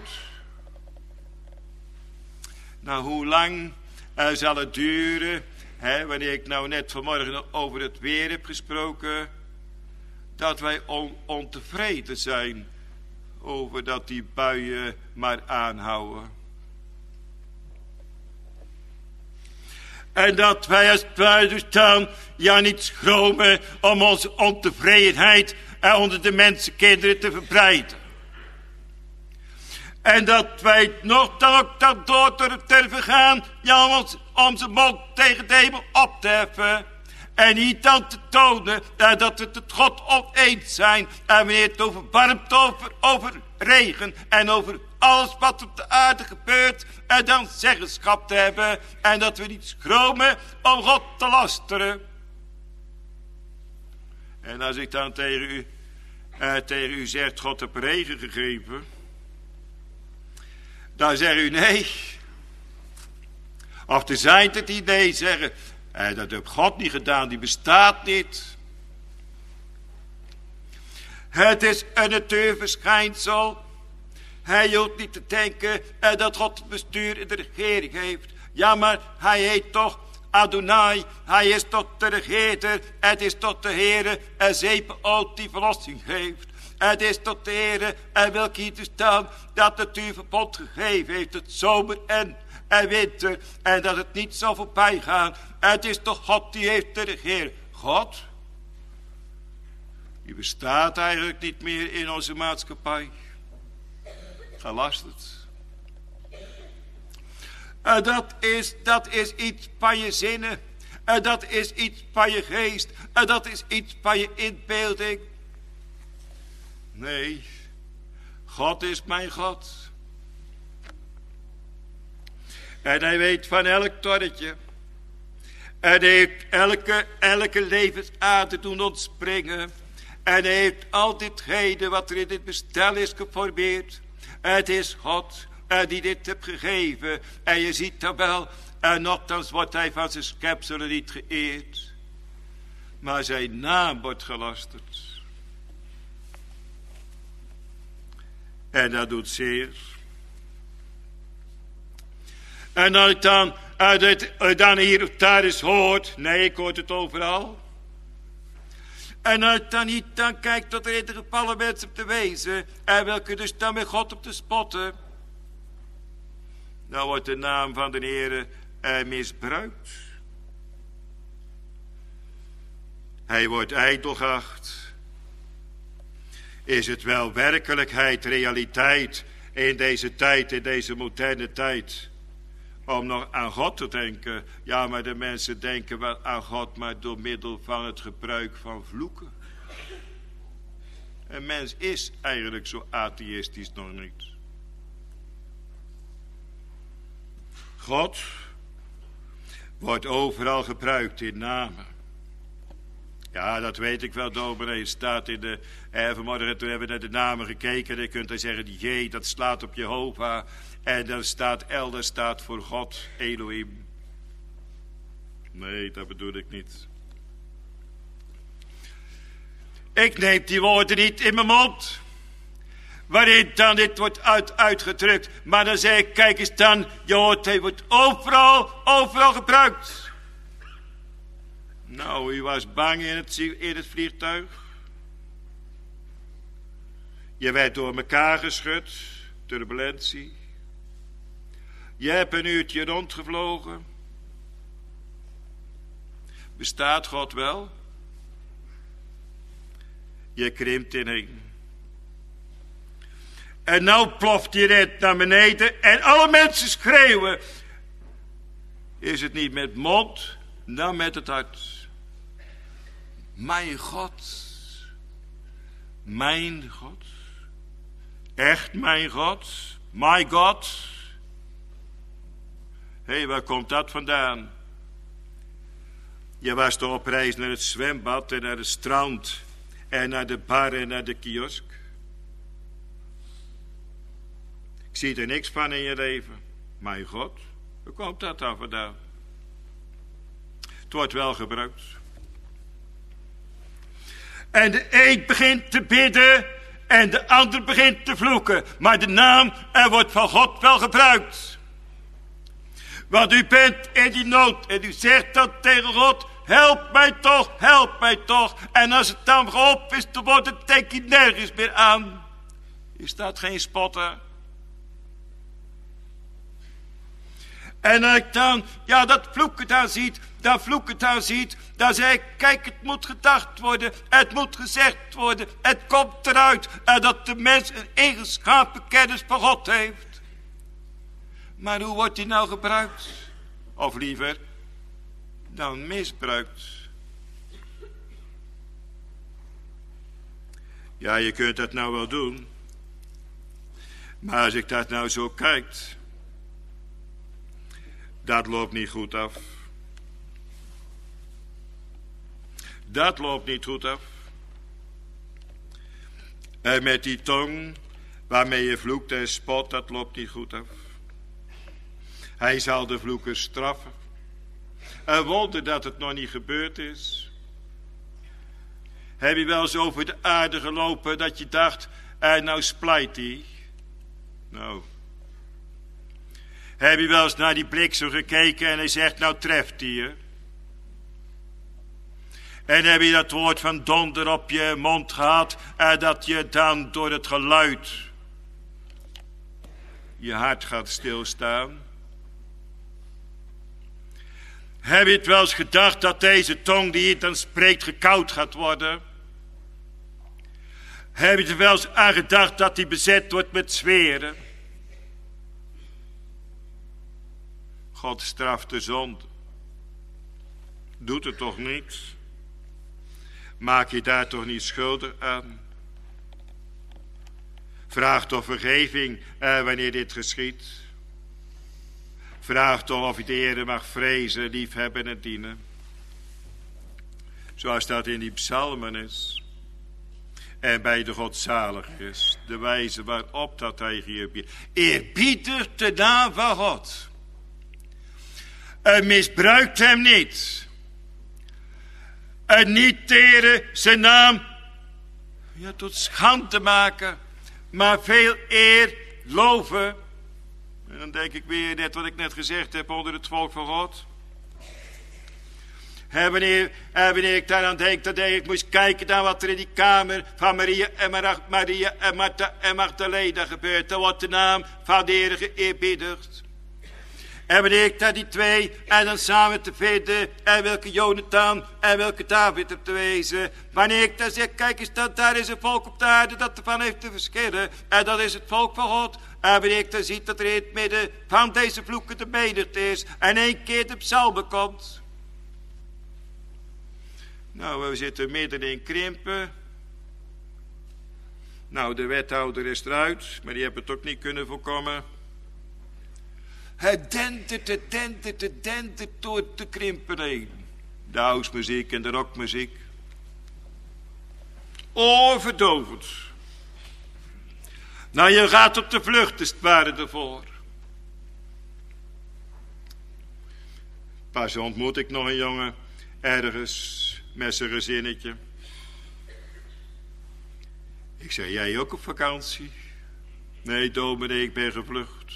Nou, hoe lang zal het duren, wanneer ik nou net vanmorgen over het weer heb gesproken, dat wij ontevreden zijn over dat die buien maar aanhouden. En dat wij als het ware dus dan, ja, niet schromen om onze ontevredenheid onder de mensenkinderen te verbreiden. En dat wij nog dan ook door durven gaan, ja, om zijn mond tegen de hemel op te heffen. En niet dan te tonen dat we het God oneens zijn. En wanneer het over warmte, over regen en over alles wat op de aarde gebeurt. En dan zeggenschap te hebben. En dat we niet schromen om God te lasteren. En als ik dan tegen u zeg, God heb regen gegeven. Dan zegt u nee. Of er zijn het die nee zeggen. Dat heeft God niet gedaan, die bestaat niet. Het is een natuurverschijnsel. Hij hoeft niet te denken dat God het bestuur in de regering heeft. Ja, maar hij heet toch Adonai. Hij is toch de regeerder. Het is tot de Heere en Zebaoth die verlossing geeft. Het is tot de Heere en welke hier te staan dat natuurverbod gegeven heeft. Het zomer en winter. En dat het niet zal voorbij gaan. Het is toch God die heeft te regeren. God? Die bestaat eigenlijk niet meer in onze maatschappij. Gelasterd. Dat is iets van je zinnen. Dat is iets van je geest. Dat is iets van je inbeelding. Nee, God is mijn God. En hij weet van elk torretje. En hij heeft elke levensader doen ontspringen. En hij heeft al ditgene wat er in dit bestel is geformeerd. Het is God die dit heeft gegeven. En je ziet dan wel, en nochtans wordt hij van zijn schepselen niet geëerd. Maar zijn naam wordt gelasterd. En dat doet zeer. En als ik dan hier of daar eens hoort. Nee, ik hoor het overal. En als ik dan niet dan kijkt tot er in de gevallen mensen op te wezen. En welke dus dan met God op te spotten. Dan wordt de naam van de Heere misbruikt. Hij wordt ijdel geacht. Is het wel werkelijkheid, realiteit in deze tijd, in deze moderne tijd, om nog aan God te denken? Ja, maar de mensen denken wel aan God, maar door middel van het gebruik van vloeken. Een mens is eigenlijk zo atheïstisch nog niet. God wordt overal gebruikt in namen. Ja, dat weet ik wel, dominee. Het staat in de... vanmorgen toen hebben we naar de namen gekeken. En je kunt dan zeggen, die J, dat slaat op Jehovah. En dan staat L, dat staat voor God, Elohim. Nee, dat bedoel ik niet. Ik neem die woorden niet in mijn mond. Waarin dan dit wordt uitgedrukt. Maar dan zeg ik, kijk eens dan. Je hoort, hij wordt overal gebruikt. Nou, u was bang in het vliegtuig. Je werd door elkaar geschud. Turbulentie. Je hebt een uurtje rondgevlogen. Bestaat God wel? Je krimpt ineen. En nou ploft die red naar beneden en alle mensen schreeuwen. Is het niet met mond, dan met het hart. Mijn God. Mijn God. Echt mijn God. My God. Hé, waar komt dat vandaan? Je was toch op reis naar het zwembad en naar het strand en naar de bar en naar de kiosk. Ik zie er niks van in je leven. Mijn God, waar komt dat dan vandaan? Het wordt wel gebruikt. En de een begint te bidden en de ander begint te vloeken. Maar de naam wordt van God wel gebruikt. Want u bent in die nood en u zegt dan tegen God, help mij toch, help mij toch. En als het dan geholpen is te worden, denk je nergens meer aan. Is dat geen spotter? En als ik dan, dat vloeken daar ziet, dan zeg ik, kijk, het moet gedacht worden, het moet gezegd worden, het komt eruit. En dat de mens een ingeschapen kennis van God heeft. Maar hoe wordt die nou gebruikt? Of liever, dan misbruikt. Ja, je kunt dat nou wel doen. Maar als ik dat nou zo kijk, dat loopt niet goed af. Dat loopt niet goed af. En met die tong waarmee je vloekt en spot, dat loopt niet goed af. Hij zal de vloekers straffen. Een wonder dat het nog niet gebeurd is. Heb je wel eens over de aarde gelopen dat je dacht, nou splijt hij. Nou. Heb je wel eens naar die bliksem gekeken en hij zegt, nou treft hij je. En heb je dat woord van donder op je mond gehad en dat je dan door het geluid je hart gaat stilstaan. Heb je het wel eens gedacht dat deze tong die je dan spreekt gekoud gaat worden? Heb je er wel eens aan gedacht dat die bezet wordt met zweren? God straft de zonde. Doet er toch niks? Maak je daar toch niet schuldig aan? Vraag toch vergeving wanneer dit geschiet. Vraag toch of je de Heere mag vrezen, liefhebben en dienen. Zoals dat in die psalmen is. En bij de godzalig is. De wijze waarop dat hij hier biedt. Eerbiedigt de naam van God. En misbruikt hem niet. En niet teren zijn naam tot schande maken. Maar veel eer loven. En dan denk ik weer net wat ik net gezegd heb onder het volk van God. En wanneer ik daaraan denk, dan denk ik, moest kijken naar wat er in die kamer van Maria en Martha en Magdalena gebeurt. Dan wordt de naam van de Heer geëerbiedigd. En wanneer ik daar die twee en dan samen te vinden en welke Jonathan en welke David heb te wezen. Wanneer ik daar zeg, kijk eens, daar is een volk op de aarde dat ervan heeft te verschillen. En dat is het volk van God. En wanneer ik dan zie dat er in het midden van deze vloeken de menigte is en één keer de psalmen komt. Nou, we zitten midden in krimpen. Nou, de wethouder is eruit, maar die heeft het ook niet kunnen voorkomen. Het dendert door de krimpen heen. De housemuziek en de rockmuziek. oorverdovend. Nou, je gaat op de vlucht, is het ware ervoor. Pas ontmoet ik nog een jongen, ergens, met zijn gezinnetje. Ik zeg, jij ook op vakantie? Nee, dominee, ik ben gevlucht.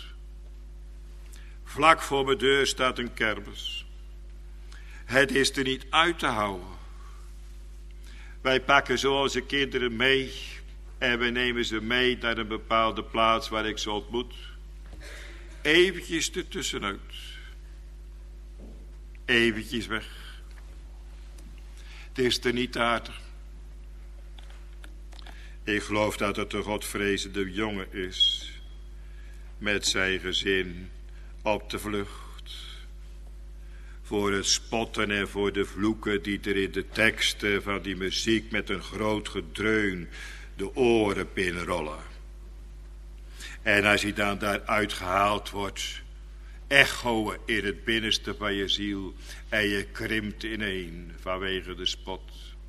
Vlak voor mijn deur staat een kermis. Het is er niet uit te houden. Wij pakken zo onze kinderen mee en we nemen ze mee naar een bepaalde plaats waar ik ze ontmoet. Eventjes ertussenuit. Eventjes weg. Het is er niet aardig. Ik geloof dat het een godvrezende jongen is. Met zijn gezin op de vlucht. Voor het spotten en voor de vloeken die er in de teksten van die muziek met een groot gedreun de oren binnenrollen. En als hij dan daaruit gehaald wordt, echoen in het binnenste van je ziel en je krimpt ineen vanwege de spot.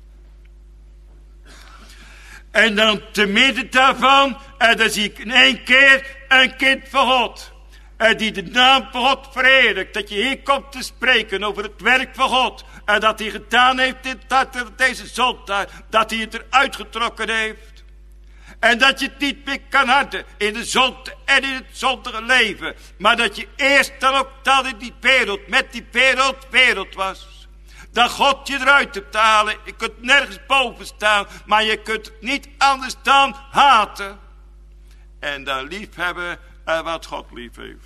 En dan te midden daarvan, en dan zie ik in één keer een kind van God. En die de naam van God verheerlijkt. Dat je hier komt te spreken over het werk van God. En dat hij gedaan heeft deze zondag. Dat hij het eruit getrokken heeft. En dat je het niet meer kan harden in de zonde en in het zondige leven. Maar dat je eerst dan ook dan in die wereld, met die wereld was. Dat God je eruit hebt te halen. Je kunt nergens boven staan. Maar je kunt het niet anders dan haten. En dan liefhebben wat God lief heeft.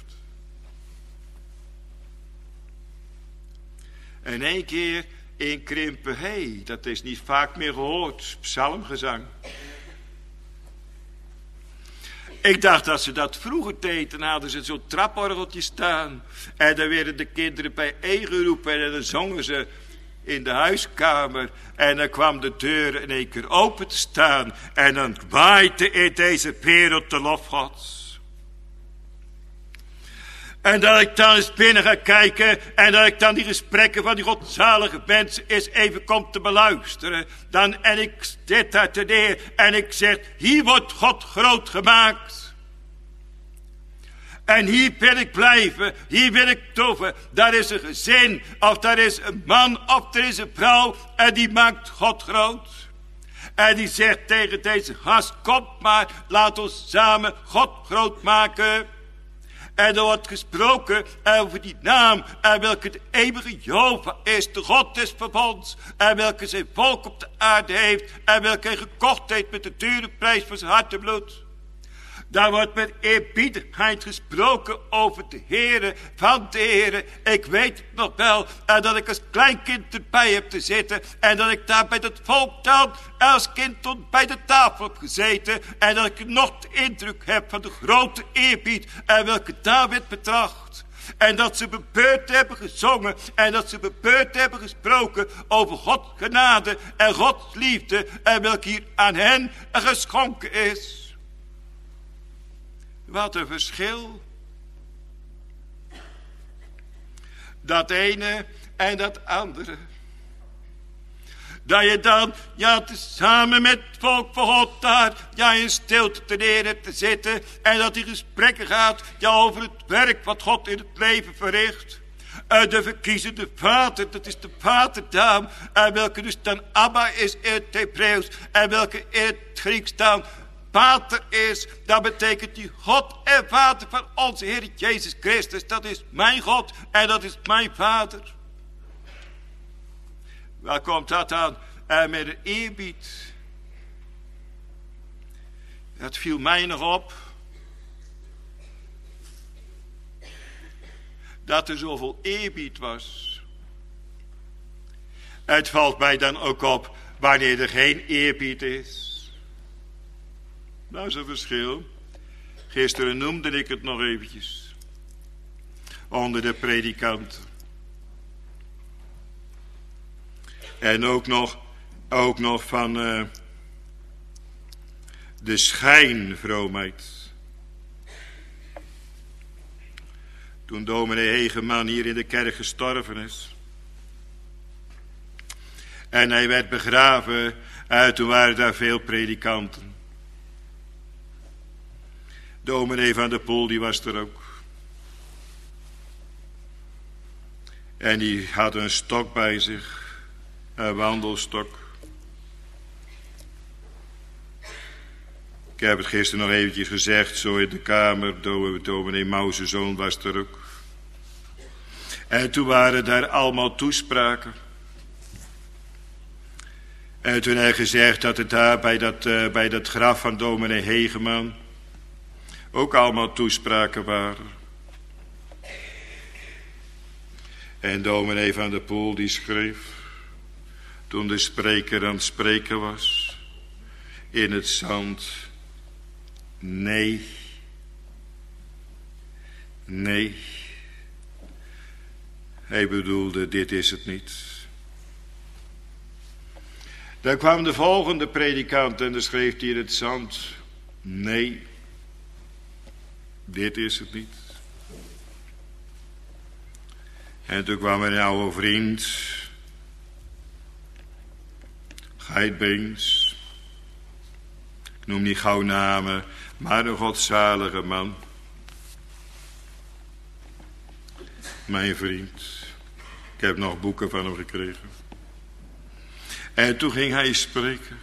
En één keer in krimpen, dat is niet vaak meer gehoord. Psalmgezang. Ik dacht dat ze dat vroeger deden. Dan hadden ze zo'n traporgeltje staan. En dan werden de kinderen bijeengeroepen. En dan zongen ze in de huiskamer. En dan kwam de deur in één keer open te staan. En dan waaide in deze wereld de lof Gods. En dat ik dan eens binnen ga kijken. En dat ik dan die gesprekken van die godzalige mensen eens even kom te beluisteren. En ik zit daar te neer. En ik zeg, hier wordt God groot gemaakt. En hier wil ik blijven. Hier wil ik toeven. Daar is een gezin. Of daar is een man. Of er is een vrouw. En die maakt God groot. En die zegt tegen deze gast, kom maar. Laat ons samen God groot maken. En er wordt gesproken over die naam. En welke de eeuwige Jehovah is. De God des verbonds. En welke zijn volk op de aarde heeft. En welke hij gekocht heeft met de dure prijs van zijn hart en bloed. Daar wordt met eerbiedigheid gesproken over de Heere van de Heere. Ik weet het nog wel. En dat ik als kleinkind erbij heb te zitten. En dat ik daar bij dat volk dan als kind tot bij de tafel heb gezeten. En dat ik nog de indruk heb van de grote eerbied. En welke daar werd betracht. En dat ze bebeurd hebben gezongen. En dat ze bebeurd hebben gesproken over Gods genade en Gods liefde. En welke hier aan hen geschonken is. Wat een verschil. Dat ene en dat andere. Dat je dan, samen met het volk van God daar, in stilte te neer hebt te zitten. En dat die gesprekken gaat, over het werk wat God in het leven verricht. De verkiezende vader, dat is de vadernaam. En welke dus dan Abba is in het Hebreeuws. En welke in het Grieks dan Pater is, dat betekent die God en Vader van onze Heer Jezus Christus. Dat is mijn God en dat is mijn Vader. Waar komt dat aan? En met een eerbied. Dat viel mij nog op. Dat er zoveel eerbied was. Het valt mij dan ook op wanneer er geen eerbied is. Dat is een verschil. Gisteren noemde ik het nog eventjes. Onder de predikanten. En ook nog van de schijnvroomheid. Toen dominee Hegeman hier in de kerk gestorven is. En hij werd begraven. En toen waren daar veel predikanten. Dominee van der Poel, die was er ook. En die had een stok bij zich. Een wandelstok. Ik heb het gisteren nog eventjes gezegd, zo in de kamer. Dominee Mau's zoon was er ook. En toen waren daar allemaal toespraken. En toen hij gezegd dat het daar bij dat graf van dominee Hegeman ook allemaal toespraken waren. En dominee van der Poel die schreef, toen de spreker aan het spreken was, in het zand: nee, nee. Hij bedoelde, dit is het niet. Dan kwam de volgende predikant en dan schreef hij in het zand: nee, dit is het niet. En toen kwam een oude vriend, Geitbeens. Ik noem niet gauw namen, maar een godzalige man. Mijn vriend. Ik heb nog boeken van hem gekregen. En toen ging hij spreken.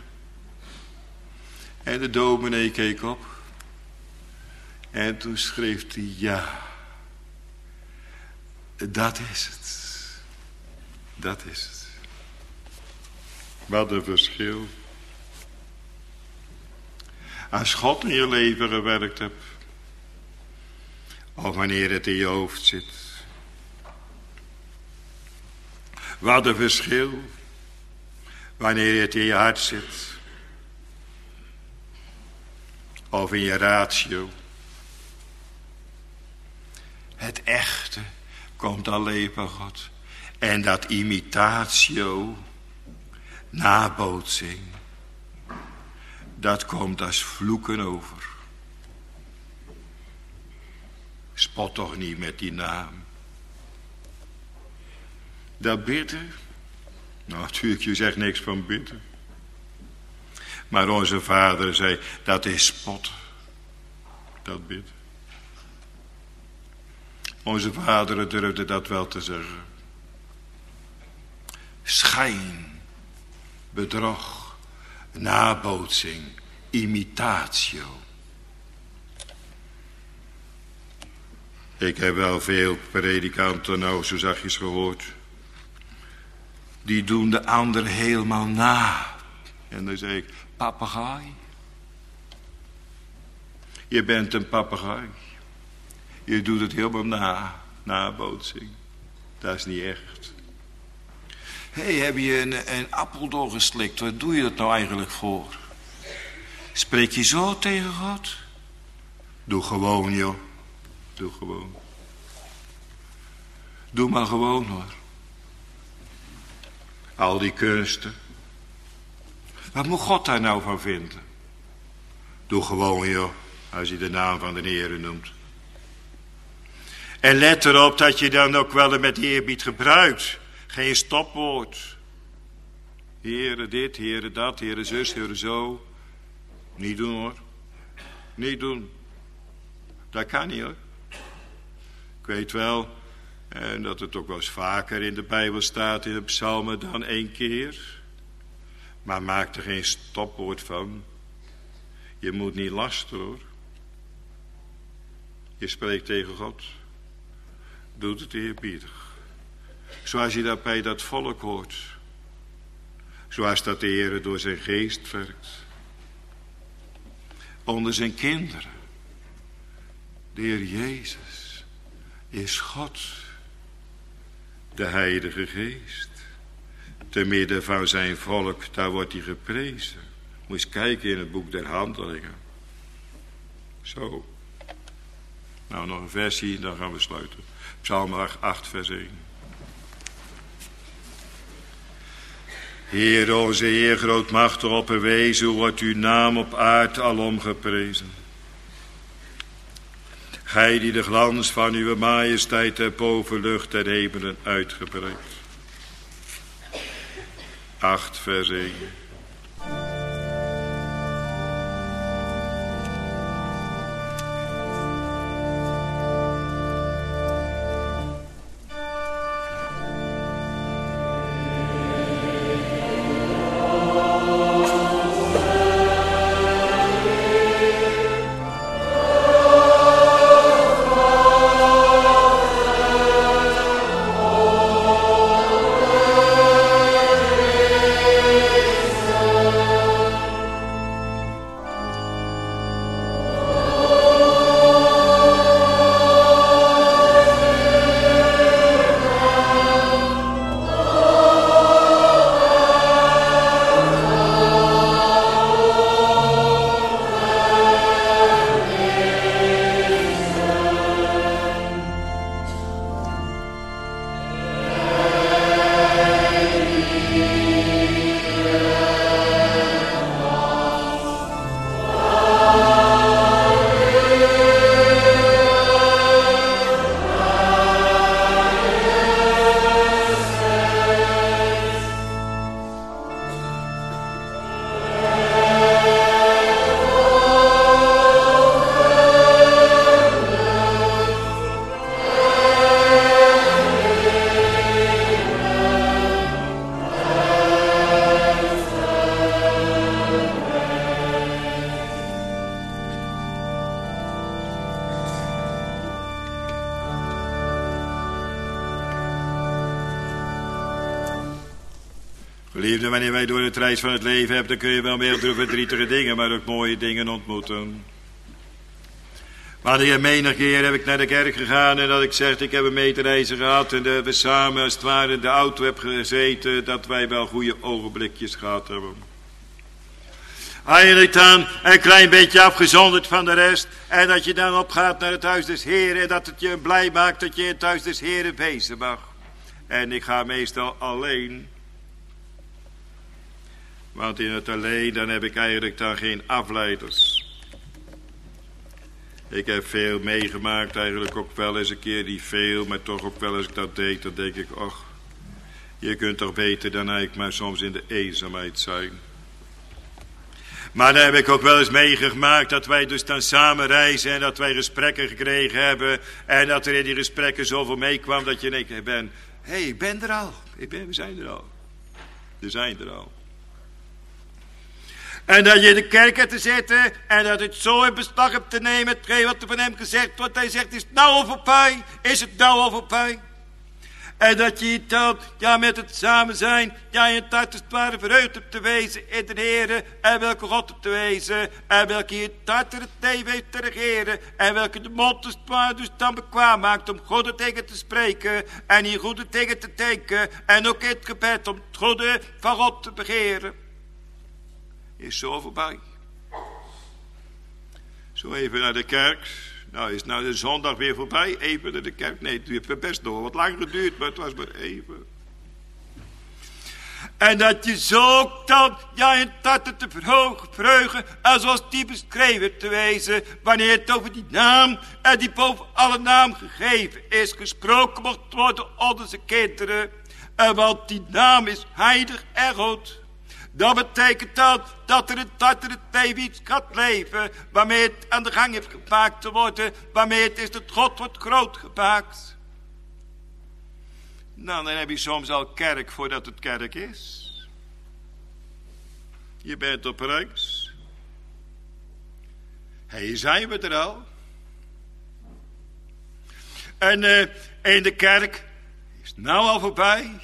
En de dominee keek op. En toen schreef hij: ja, dat is het. Dat is het. Wat een verschil. Als God in je leven gewerkt hebt. Of wanneer het in je hoofd zit. Wat een verschil. Wanneer het in je hart zit. Of in je ratio. Het echte komt alleen van God. En dat imitatio, nabootsing, dat komt als vloeken over. Spot toch niet met die naam. Dat bidden. Nou, natuurlijk, je zegt niks van bidden. Maar onze vader zei, dat is spot. Dat bidden. Onze vader durfde dat wel te zeggen. Schijn, bedrog, nabootsing, imitatio. Ik heb wel veel predikanten nou zo zachtjes gehoord. Die doen de ander helemaal na. En dan zeg ik, papegaai. Je bent een papegaai. Je doet het helemaal na, nabootsing. Dat is niet echt. Hé, heb je een appel doorgeslikt? Wat doe je dat nou eigenlijk voor? Spreek je zo tegen God? Doe gewoon, joh. Doe gewoon. Doe maar gewoon, hoor. Al die kunsten. Wat moet God daar nou van vinden? Doe gewoon, joh. Als je de naam van de Heere noemt. En let erop dat je dan ook wel met eerbied gebruikt. Geen stopwoord. Heere dit, Heere dat, Heere zus, Heere zo. Niet doen, hoor. Niet doen. Dat kan niet, hoor. Ik weet wel, en dat het ook wel eens vaker in de Bijbel staat, in de psalmen dan 1 keer. Maar maak er geen stopwoord van. Je moet niet lasten, hoor. Je spreekt tegen God. Doet het eerbiedig. Zoals je dat bij dat volk hoort. Zoals dat de Heer door zijn geest werkt. Onder zijn kinderen. De Heer Jezus is God. De Heilige Geest. Te midden van zijn volk, daar wordt hij geprezen. Moet eens kijken in het boek der Handelingen. Zo. Nou, nog een versie, dan gaan we sluiten. Psalm 8, vers 1. Heer, onze Heer, grootmachtig opperwezen, hoe wordt uw naam op aard alom geprezen. Gij die de glans van uw majesteit hebt boven lucht en hemelen uitgebreid. 8 vers 1. Liefde, wanneer wij door het reis van het leven hebben, dan kun je wel meer door verdrietige dingen, maar ook mooie dingen ontmoeten. Wanneer menig keer heb ik naar de kerk gegaan en dat ik zeg, ik heb een medereizen gehad en dat we samen als het ware in de auto hebben gezeten, dat wij wel goede ogenblikjes gehad hebben. Eigenlijk dan een klein beetje afgezonderd van de rest en dat je dan opgaat naar het huis des Heren en dat het je blij maakt dat je in het huis des Heren wezen mag. En ik ga meestal alleen. Want in het alleen, dan heb ik eigenlijk dan geen afleiders. Ik heb veel meegemaakt, eigenlijk ook wel eens een keer, niet veel, maar toch ook wel als ik dat deed, dan denk ik, och, je kunt toch beter dan eigenlijk maar soms in de eenzaamheid zijn. Maar dan heb ik ook wel eens meegemaakt dat wij dus dan samen reizen en dat wij gesprekken gekregen hebben en dat er in die gesprekken zoveel meekwam dat je in één keer bent, hé, ik ben er al, we zijn er al. We zijn er al. En dat je in de kerk hebt te zitten en dat het zo in beslag hebt te nemen, hetgeen wat er van hem gezegd wordt. Hij zegt, is het nou al voorbij? Is het nou al voorbij? En dat je dan, ja, met het samen zijn, ja, in het hart als het ware verheugd hebt te wezen in de Heere. En welke God hebt te wezen. En welke je het hart en het leven heeft te regeren. En welke de mond als het ware dus dan bekwaam maakt om goede dingen te spreken. En in goede dingen te denken. En ook in het gebed om het goede van God te begeren. Is zo voorbij. Zo even naar de kerk. Nou is nou de zondag weer voorbij. Even naar de kerk. Nee, het heeft best nog wat lang geduurd, maar het was maar even. En dat je zo dan, ja, in het te verheugen, en zoals die beschreven te wezen, wanneer het over die naam, en die boven alle naam gegeven is, gesproken mocht worden onder zijn kinderen. En want die naam is heilig en goed. Dat betekent dat er in het leven iets gaat leven, waarmee het aan de gang heeft gemaakt te worden, waarmee het is dat God wordt groot gemaakt. Nou, dan heb je soms al kerk voordat het kerk is. Je bent op reis. Hier zijn we er al. En in de kerk is het nou al voorbij.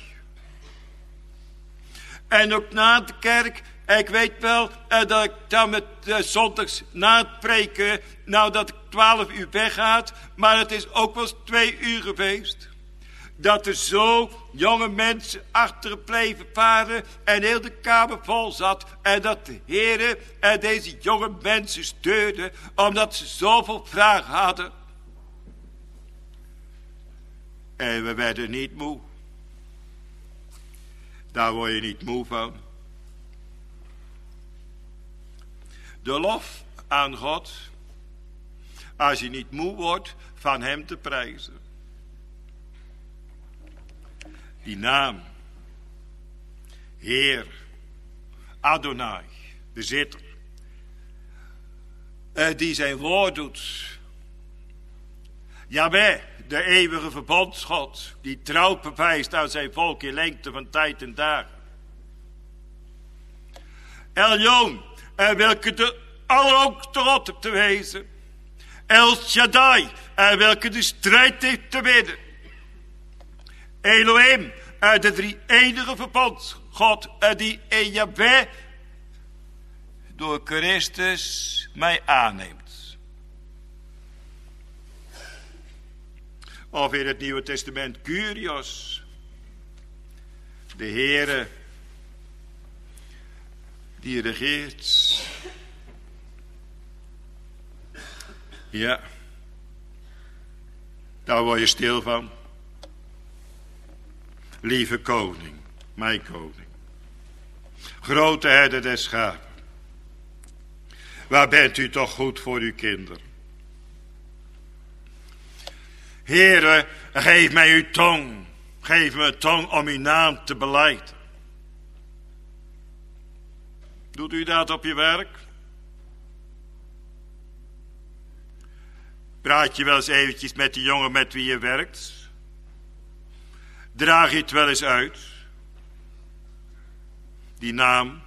En ook na de kerk, ik weet wel dat ik dan met zondags na het preken, nou dat ik 12 uur weggaat, maar het is ook wel eens 2 uur geweest. Dat er zo jonge mensen achtergebleven waren en heel de kamer vol zat. En dat de Heere deze jonge mensen steurde, omdat ze zoveel vragen hadden. En we werden niet moe. Daar word je niet moe van. De lof aan God, als je niet moe wordt van hem te prijzen. Die naam, Heer, Adonai, de zitter, die zijn woord doet. Jahweh, de eeuwige verbondsgod, die trouw bewijst aan zijn volk in lengte van tijd en dagen. Elyon, welke de allerhoogste God hebt te wezen. El Shaddai, welke de strijd heeft te winnen. Elohim, de drie enige verbondsgod, die in Jahweh door Christus mij aanneemt. Of in het Nieuwe Testament Kyrios, de Heere die regeert. Ja, daar word je stil van. Lieve koning, mijn koning, grote herder des schapen, waar bent u toch goed voor uw kinderen? Heere, geef mij uw tong, geef me een tong om uw naam te belijden. Doet u dat op je werk? Praat je wel eens eventjes met die jongen met wie je werkt? Draag je het wel eens uit? Die naam?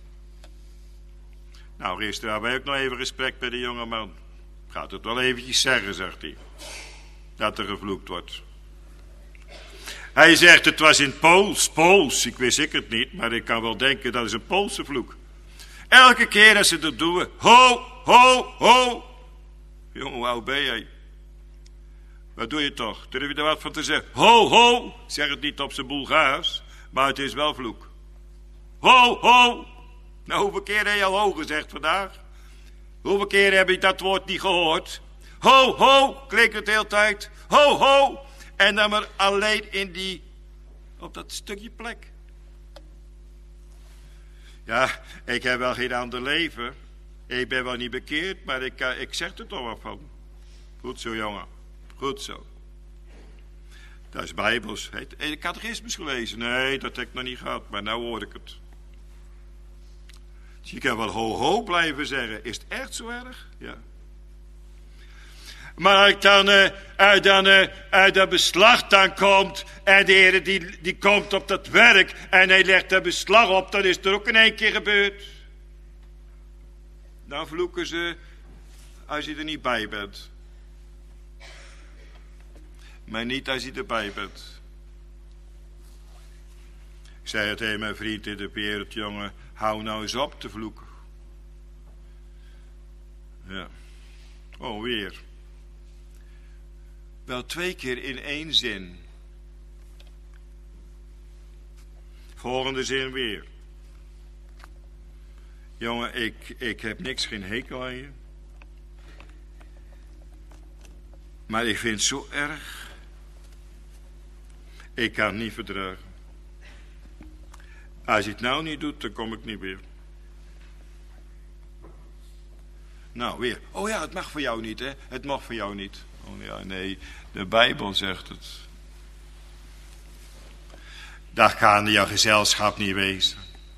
Nou, gisteren hadden wij ook nog even gesprek bij de jonge man. Gaat het wel eventjes zeggen, zegt hij. Dat er gevloekt wordt. Hij zegt, het was in Pools. Ik wist het niet, maar ik kan wel denken, dat is een Poolse vloek. Elke keer als ze dat doen, ho, ho, ho. Jongen, hoe oud ben jij? Wat doe je toch? Durf je er wat van te zeggen? Ho, ho. Zeg het niet op zijn Bulgaars, maar het is wel vloek. Ho, ho. Nou, hoeveel keer heb je al ho gezegd vandaag? Hoeveel keer heb je dat woord niet gehoord? Ho, ho, klinkt het de hele tijd. Ho, ho. En dan maar alleen op dat stukje plek. Ja, ik heb wel geen ander leven. Ik ben wel niet bekeerd, maar ik zeg er toch wat van. Goed zo, jongen. Goed zo. Dat is Bijbels. Heb je de catechismus gelezen? Nee, dat heb ik nog niet gehad, maar nou hoor ik het. Dus je kan wel ho, ho blijven zeggen. Is het echt zo erg? Ja. Maar als ik dan uit dat beslag dan komt, en de Heer die komt op dat werk, en hij legt dat beslag op, dan is er ook in één keer gebeurd. Dan vloeken ze als je er niet bij bent. Maar niet als je erbij bent. Ik zei het tegen mijn vriend in de wereld, jongen, hou nou eens op te vloeken. Ja. Oh, weer. Wel 2 keer in 1 zin. Volgende zin weer. Jongen, ik heb niks, geen hekel aan je. Maar ik vind het zo erg. Ik kan het niet verdragen. Als je het nou niet doet, dan kom ik niet weer. Nou, weer. Oh ja, het mag voor jou niet, hè. Het mag voor jou niet. Oh ja, nee, de Bijbel zegt het. Dat kan jouw gezelschap niet wezen.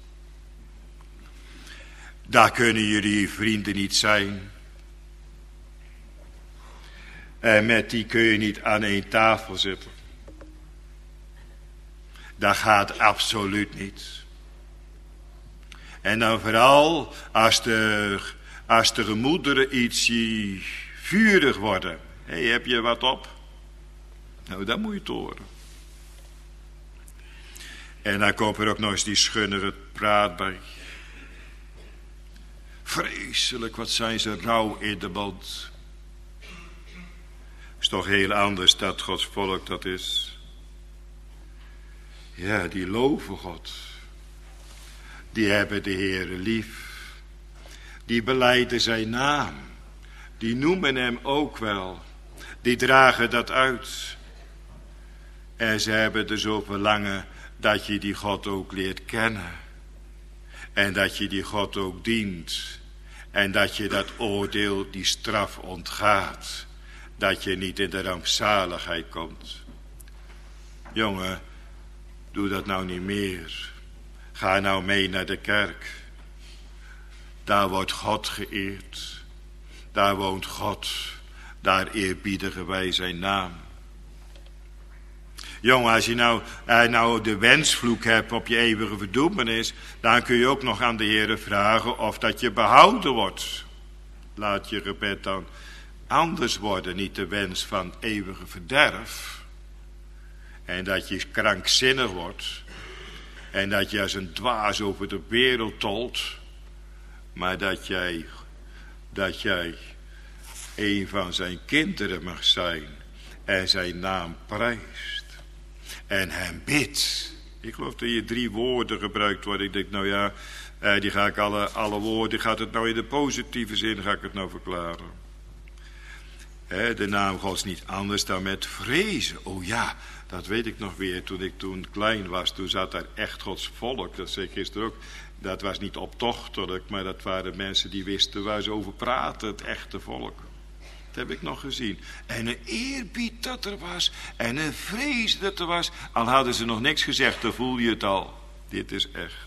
Daar kunnen jullie vrienden niet zijn. En met die kun je niet aan één tafel zitten. Dat gaat absoluut niet. En dan vooral als de gemoederen ietsje vurig worden. Hé, heb je wat op? Nou, dat moet je het horen. En dan komt er ook nog eens die schunnere praat bij. Vreselijk, wat zijn ze rauw in de mond. Is toch heel anders dat Gods volk dat is. Ja, die loven God. Die hebben de Heere lief. Die belijden zijn naam. Die noemen hem ook wel. Die dragen dat uit. En ze hebben er zo verlangen dat je die God ook leert kennen. En dat je die God ook dient. En dat je dat oordeel, die straf ontgaat. Dat je niet in de rampzaligheid komt. Jongen, doe dat nou niet meer. Ga nou mee naar de kerk. Daar wordt God geëerd. Daar woont God. Daar eerbiedigen wij zijn naam. Jongen, als je nou de wensvloek hebt op je eeuwige verdoemenis, dan kun je ook nog aan de Heere vragen of dat je behouden wordt. Laat je gebed dan anders worden, niet de wens van eeuwige verderf. En dat je krankzinnig wordt. En dat je als een dwaas over de wereld tolt. Maar dat jij een van zijn kinderen mag zijn. En zijn naam prijst. En hem bidt. Ik geloof dat hier 3 woorden gebruikt worden. Ik denk, nou ja, die ga ik alle woorden, gaat het nou in de positieve zin, ga ik het nou verklaren. De naam Gods niet anders dan met vrezen. Oh ja, dat weet ik nog weer. Toen ik klein was, toen zat daar echt Gods volk. Dat zei ik gisteren ook. Dat was niet optochtelijk, maar dat waren mensen die wisten waar ze over praten. Het echte volk. Dat heb ik nog gezien. En een eerbied dat er was. En een vrees dat er was. Al hadden ze nog niks gezegd, dan voel je het al. Dit is echt.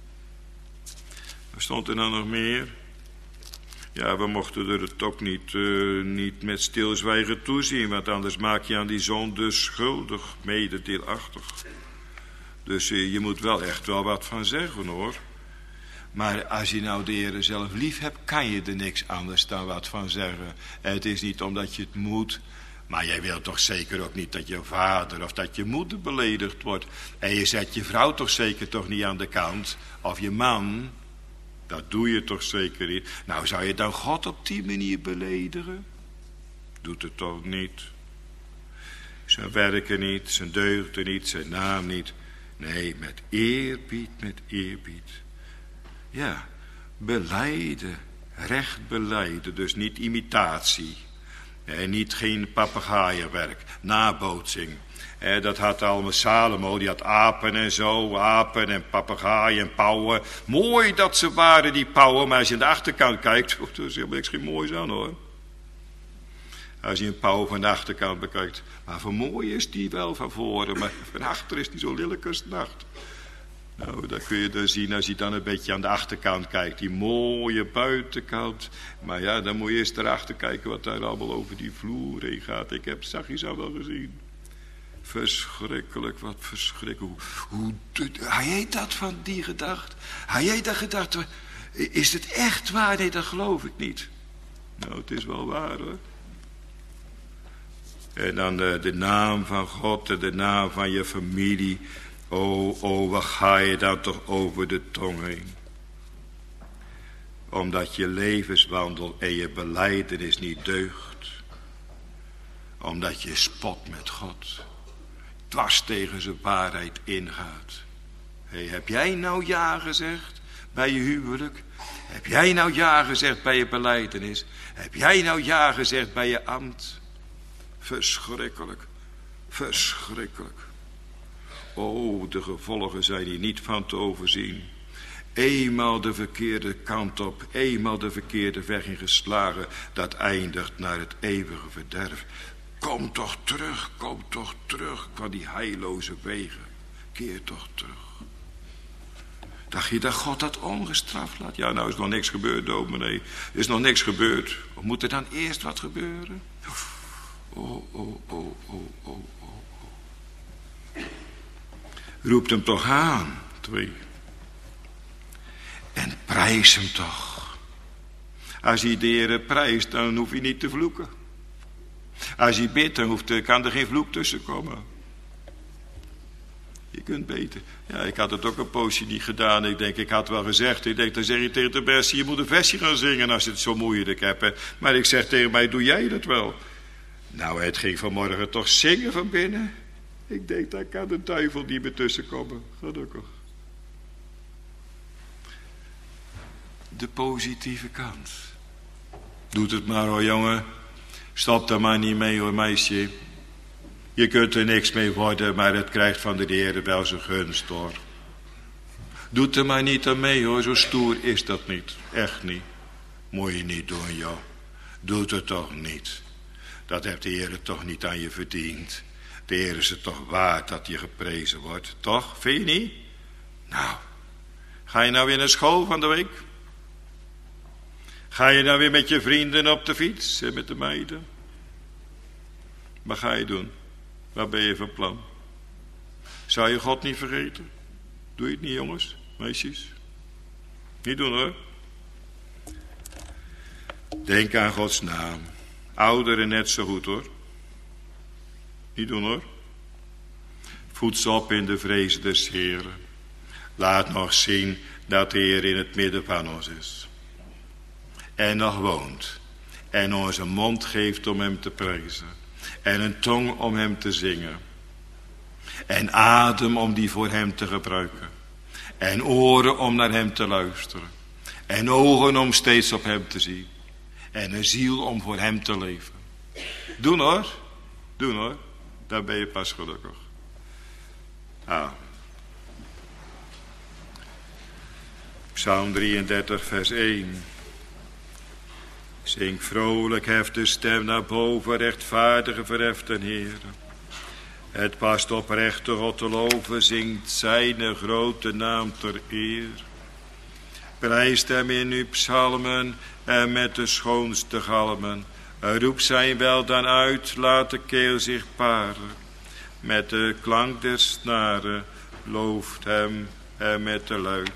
Wat stond er dan nog meer? Ja, we mochten er het ook niet met stilzwijgen toezien. Want anders maak je aan die zonde schuldig. Mededeelachtig. Dus je moet wel echt wel wat van zeggen, hoor. Maar als je nou de Heere zelf lief hebt, kan je er niks anders dan wat van zeggen. Het is niet omdat je het moet, maar jij wilt toch zeker ook niet dat je vader of dat je moeder beledigd wordt. En je zet je vrouw toch zeker toch niet aan de kant, of je man, dat doe je toch zeker niet. Nou, zou je dan God op die manier beledigen? Doet het toch niet. Zijn werken niet, zijn deugden niet, zijn naam niet. Nee, met eerbied. Ja, belijden, recht belijden, dus niet imitatie. En niet geen papegaaienwerk, nabootsing. Dat had allemaal Salomo, die had apen en zo, apen en papegaaien en pauwen. Mooi dat ze waren, die pauwen, maar als je aan de achterkant kijkt, er is helemaal niks geen moois aan, hoor. Als je een pauw van de achterkant bekijkt, maar voor mooi is die wel van voren, maar van achter is die zo lelijk als nacht. Nou, dat kun je dan zien als je dan een beetje aan de achterkant kijkt. Die mooie buitenkant. Maar ja, dan moet je eens erachter kijken wat daar allemaal over die vloer heen gaat. Ik heb Zachis al wel gezien. Verschrikkelijk, wat verschrikkelijk. Had jij dat van die gedacht? Had jij dat gedacht? Is het echt waar? Nee, dat geloof ik niet. Nou, het is wel waar, hoor. En dan de naam van God en de naam van je familie. Oh, wat ga je dan toch over de tong heen? Omdat je levenswandel en je belijdenis niet deugt. Omdat je spot met God. Dwars tegen zijn waarheid ingaat. Heb jij nou ja gezegd bij je huwelijk? Heb jij nou ja gezegd bij je belijdenis? Heb jij nou ja gezegd bij je ambt? Verschrikkelijk. Verschrikkelijk. Oh, de gevolgen zijn hier niet van te overzien. Eenmaal de verkeerde kant op, eenmaal de verkeerde weg ingeslagen, dat eindigt naar het eeuwige verderf. Kom toch terug van die heilloze wegen. Keer toch terug. Dacht je dat God dat ongestraft laat? Ja, nou is nog niks gebeurd, dominee. Er is nog niks gebeurd. Of moet er dan eerst wat gebeuren? Oh. Roept hem toch aan. 2. En prijs hem toch. Als hij de Heere prijst, dan hoef je niet te vloeken. Als hij bidt, dan kan er geen vloek tussen komen. Je kunt beter. Ja, ik had het ook een poosje niet gedaan. Ik had wel gezegd. Dan zeg je tegen de beste, je moet een versje gaan zingen als je het zo moeilijk hebt. Maar ik zeg tegen mij, doe jij dat wel? Nou, het ging vanmorgen toch zingen van binnen. Ik denk, daar kan de duivel niet meer tussen komen. Gelukkig. De positieve kant. Doet het maar, hoor, jongen. Stop er maar niet mee, hoor, meisje. Je kunt er niks mee worden, maar het krijgt van de Heer wel zijn gunst, hoor. Doet er maar niet aan mee, hoor. Zo stoer is dat niet. Echt niet. Moet je niet doen, joh. Doet het toch niet. Dat heeft de Heer toch niet aan je verdiend. De Heer is het toch waard dat je geprezen wordt. Toch? Vind je niet? Nou, Ga je nou weer naar school van de week? Ga je nou weer met je vrienden op de fiets en met de meiden? Wat ga je doen? Wat ben je van plan? Zou je God niet vergeten? Doe je het niet, jongens, meisjes? Niet doen, hoor. Denk aan Gods naam. Ouderen net zo goed, hoor. Niet doen, hoor. Voed ze op in de vrees des Heeren. Laat nog zien dat de Heer in het midden van ons is. En nog woont. En ons een mond geeft om hem te prijzen. En een tong om hem te zingen. En adem om die voor hem te gebruiken. En oren om naar hem te luisteren. En ogen om steeds op hem te zien. En een ziel om voor hem te leven. Doen, hoor. Doen, hoor. Dan ben je pas gelukkig. Psalm 33 vers 1. Zing vrolijk, hef de stem naar boven, rechtvaardige verheften Heeren. Het past oprecht God te loven, zingt zijn grote naam ter eer. Prijst hem in uw psalmen en met de schoonste galmen. Roep zijn wel dan uit, laat de keel zich paren. Met de klank der snaren looft hem en met de luid.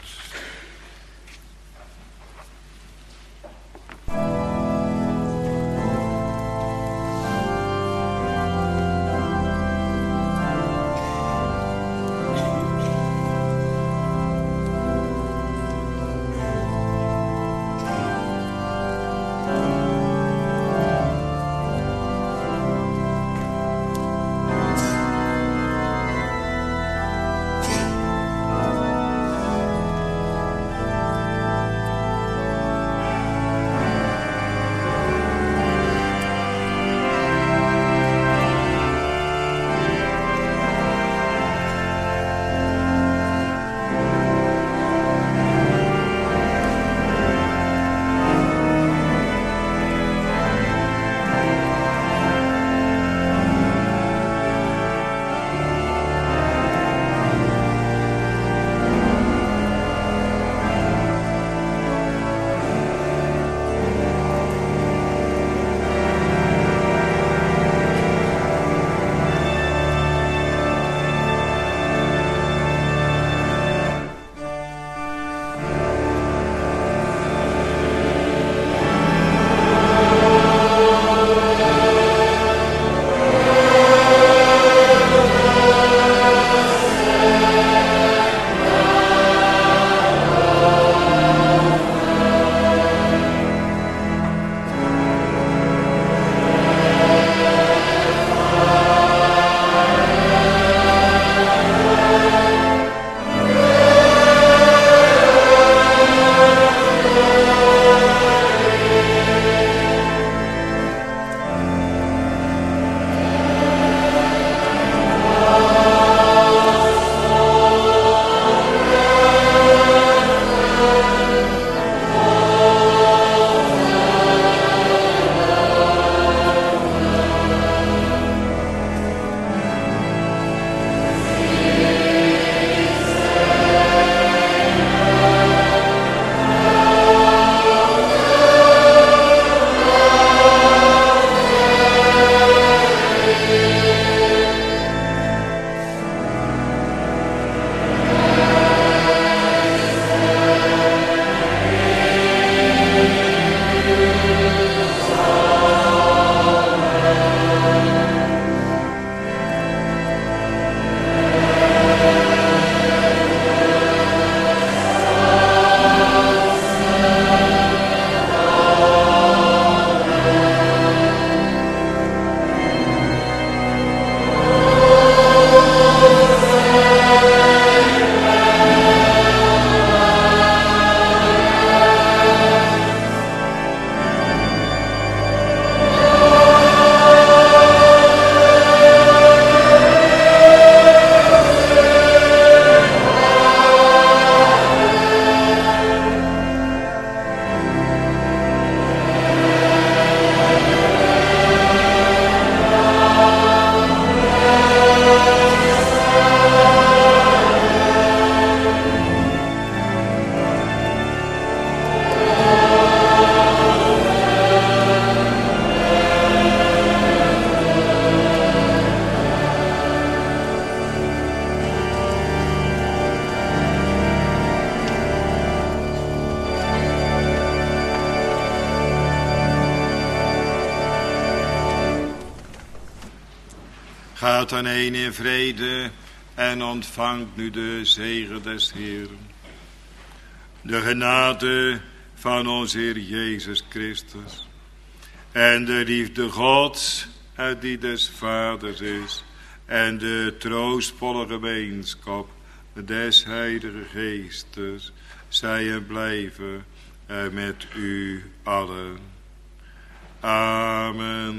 Gaat dan heen in vrede en ontvangt nu de zegen des Heeren. De genade van onze Heer Jezus Christus en de liefde Gods die des Vaders is en de troostvolle gemeenschap des Heilige Geestes zij en blijven met u allen. Amen.